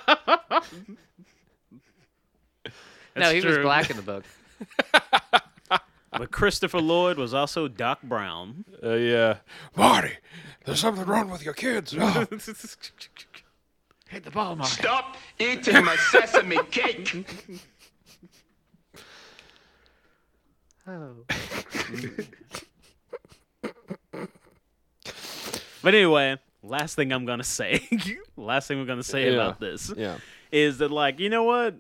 [SPEAKER 2] no, he was
[SPEAKER 1] true.
[SPEAKER 2] black in the book.
[SPEAKER 1] But Christopher Lloyd was also Doc Brown.
[SPEAKER 3] Uh, yeah, Marty, there's something wrong with your kids. Oh.
[SPEAKER 2] Hit the ball, Mark.
[SPEAKER 5] Stop eating my sesame cake.
[SPEAKER 2] Oh.
[SPEAKER 1] But anyway, last thing I'm gonna say, last thing we're gonna say
[SPEAKER 3] Yeah.
[SPEAKER 1] about this
[SPEAKER 3] Yeah,
[SPEAKER 1] is that, like, you know what?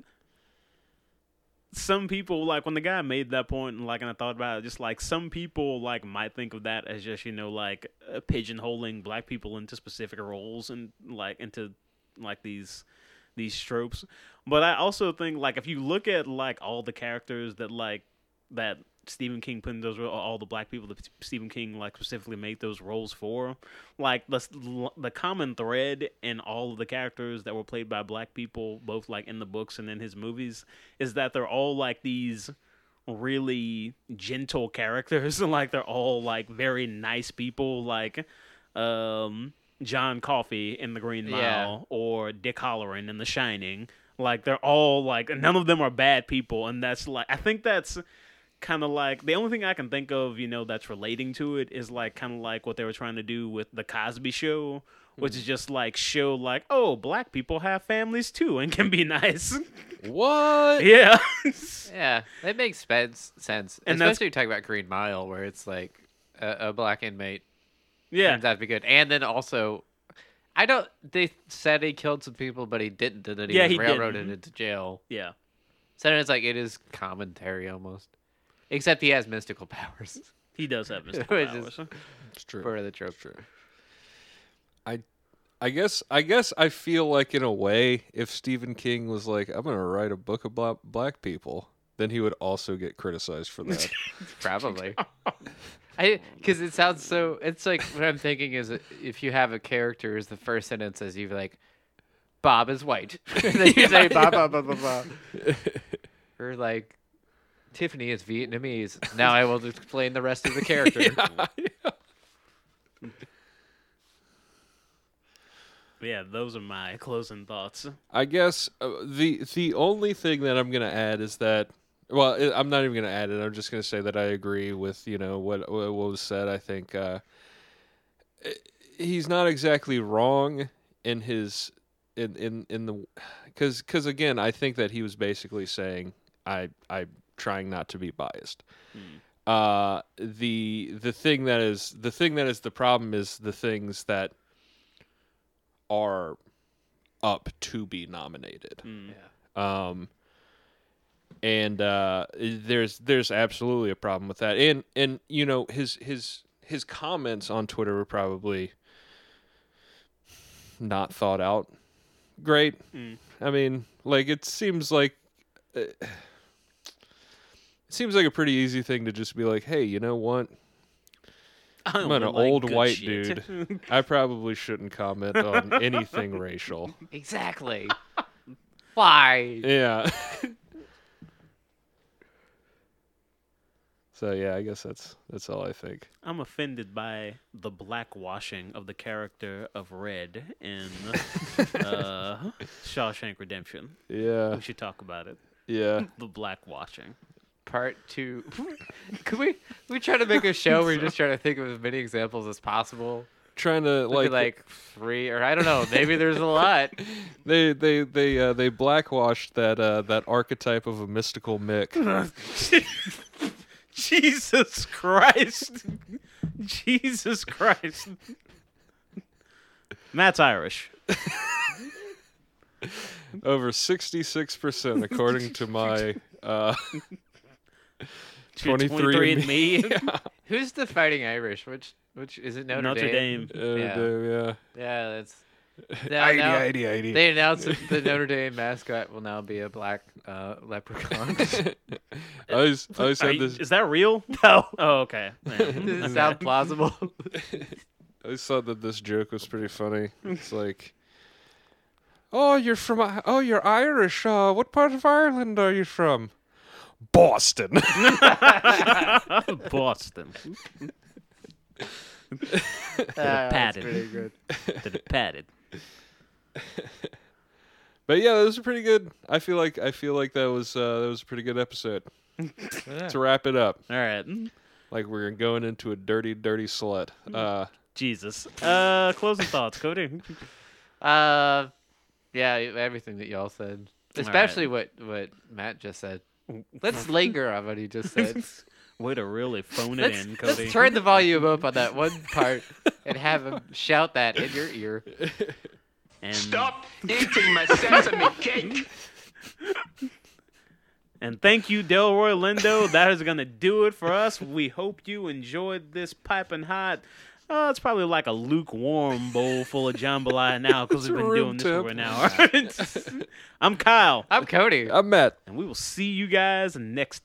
[SPEAKER 1] Some people, like, when the guy made that point, and like, and I thought about it, just like some people, like, might think of that as just, you know, like uh, pigeonholing black people into specific roles and like into like these these tropes. But I also think, like, if you look at like all the characters that like that Stephen King put in those ro- all the black people that Stephen King like specifically made those roles for, like the the common thread in all of the characters that were played by black people, both like in the books and in his movies, is that they're all like these really gentle characters. Like they're all like very nice people, like um John Coffey in The Green Mile
[SPEAKER 2] Yeah.
[SPEAKER 1] or Dick Halloran in The Shining. Like they're all like, none of them are bad people, and that's like, I think that's kind of like the only thing I can think of, you know, that's relating to it is like kind of like what they were trying to do with the Cosby Show, which is just like show like, oh, black people have families too and can be nice.
[SPEAKER 3] what?
[SPEAKER 1] Yeah.
[SPEAKER 2] Yeah, that makes spens- sense.
[SPEAKER 1] And that's-
[SPEAKER 2] Especially talking about Green Mile, where it's like a, a black inmate
[SPEAKER 1] Yeah.
[SPEAKER 2] turns out to be good. And then also, I don't. They said he killed some people, but he didn't. And then he
[SPEAKER 1] Yeah,
[SPEAKER 2] was
[SPEAKER 1] he
[SPEAKER 2] railroaded
[SPEAKER 1] didn't.
[SPEAKER 2] into jail.
[SPEAKER 1] Yeah.
[SPEAKER 2] So then it's like it is commentary almost, except he has mystical powers.
[SPEAKER 1] He does have mystical
[SPEAKER 2] Which
[SPEAKER 1] powers.
[SPEAKER 2] is
[SPEAKER 3] It's true.
[SPEAKER 2] part of the trope.
[SPEAKER 3] True. I, I guess I guess I feel like in a way, if Stephen King was like, I'm gonna write a book about black people, then he would also get criticized for that.
[SPEAKER 2] Probably. I because it sounds so. It's like what I'm thinking is if you have a character, is the first sentence is you like, Bob is white, and then you say Bob, Bob, Bob, Bob, Bob, or like, Tiffany is Vietnamese. Now I will explain the rest of the character.
[SPEAKER 1] Yeah, those are my closing thoughts.
[SPEAKER 3] I guess uh, the the only thing that I'm gonna add is that, well, I- I'm not even gonna add it. I'm just gonna say that I agree with you know what what was said. I think uh, he's not exactly wrong in his in in in the because because again, I think that he was basically saying I I'm trying not to be biased. Uh, the the thing that is the thing that is the problem is the things that are up to be nominated. Um, and uh, there's there's absolutely a problem with that. And and you know his his his comments on Twitter were probably not thought out great. I mean, like it seems like uh, it seems like a pretty easy thing to just be like, hey, you know what?
[SPEAKER 1] I
[SPEAKER 3] I'm
[SPEAKER 1] don't
[SPEAKER 3] an
[SPEAKER 1] like
[SPEAKER 3] old
[SPEAKER 1] good
[SPEAKER 3] white
[SPEAKER 1] shit.
[SPEAKER 3] dude. I probably shouldn't comment on anything racial.
[SPEAKER 2] Exactly. Why?
[SPEAKER 3] Yeah. So yeah, I guess that's that's all I think.
[SPEAKER 1] I'm offended by the blackwashing of the character of Red in uh, Shawshank Redemption.
[SPEAKER 3] Yeah.
[SPEAKER 1] We should talk about it.
[SPEAKER 3] Yeah.
[SPEAKER 1] The blackwashing.
[SPEAKER 2] Part two. Could we we try to make a show where you're just trying to think of as many examples as possible?
[SPEAKER 3] Trying to
[SPEAKER 2] Like,
[SPEAKER 3] like
[SPEAKER 2] like three, or I don't know. Maybe there's a lot.
[SPEAKER 3] they they they uh, they blackwashed that uh, that archetype of a mystical Mick.
[SPEAKER 1] Jesus Christ. Jesus Christ. Matt's Irish.
[SPEAKER 3] Over sixty-six percent according to my uh twenty-three
[SPEAKER 1] and me.
[SPEAKER 2] Who's the Fighting Irish? Which which is it? Notre,
[SPEAKER 1] Notre
[SPEAKER 2] Dame.
[SPEAKER 1] Dame.
[SPEAKER 3] Uh,
[SPEAKER 2] Yeah.
[SPEAKER 3] yeah.
[SPEAKER 2] Yeah, that's. Now, now,
[SPEAKER 3] eighty, eighty.
[SPEAKER 2] they announced that the Notre Dame mascot will now be a black uh, leprechaun.
[SPEAKER 3] I always, I always
[SPEAKER 1] Are
[SPEAKER 3] had
[SPEAKER 1] you-
[SPEAKER 3] this.
[SPEAKER 1] is that real?
[SPEAKER 2] No.
[SPEAKER 1] Oh, okay. Yeah.
[SPEAKER 2] Does it sound plausible?
[SPEAKER 3] I always thought that this joke was pretty funny. It's like, oh, you're from, I- oh, you're Irish. Uh, what part of Ireland are you from? Boston.
[SPEAKER 1] Boston.
[SPEAKER 2] Ah, that's
[SPEAKER 1] padded.
[SPEAKER 2] pretty good.
[SPEAKER 1] Did it padded.
[SPEAKER 3] But yeah, that was a pretty good. I feel like I feel like that was uh, that was a pretty good episode. To wrap it up,
[SPEAKER 1] All right.
[SPEAKER 3] like we're going into a dirty, dirty slut. Uh,
[SPEAKER 1] Jesus. Uh, closing thoughts, Cody.
[SPEAKER 2] Uh, yeah, everything that y'all said, especially what what Matt just said. Let's linger on what he just said.
[SPEAKER 1] Way to really phone it
[SPEAKER 2] Let's,
[SPEAKER 1] in,
[SPEAKER 2] let's
[SPEAKER 1] Cody.
[SPEAKER 2] turn the volume up on that one part and have him shout that in your ear.
[SPEAKER 1] and,
[SPEAKER 5] Stop eating my sesame cake.
[SPEAKER 1] And thank you, Delroy Lindo. That is going to do it for us. We hope you enjoyed this piping hot. Uh, it's probably like a lukewarm bowl full of jambalaya now because we've been
[SPEAKER 3] room
[SPEAKER 1] doing this for
[SPEAKER 3] temp.
[SPEAKER 1] an hour. I'm Kyle,
[SPEAKER 2] I'm Cody.
[SPEAKER 3] I'm Matt.
[SPEAKER 1] and we will see you guys next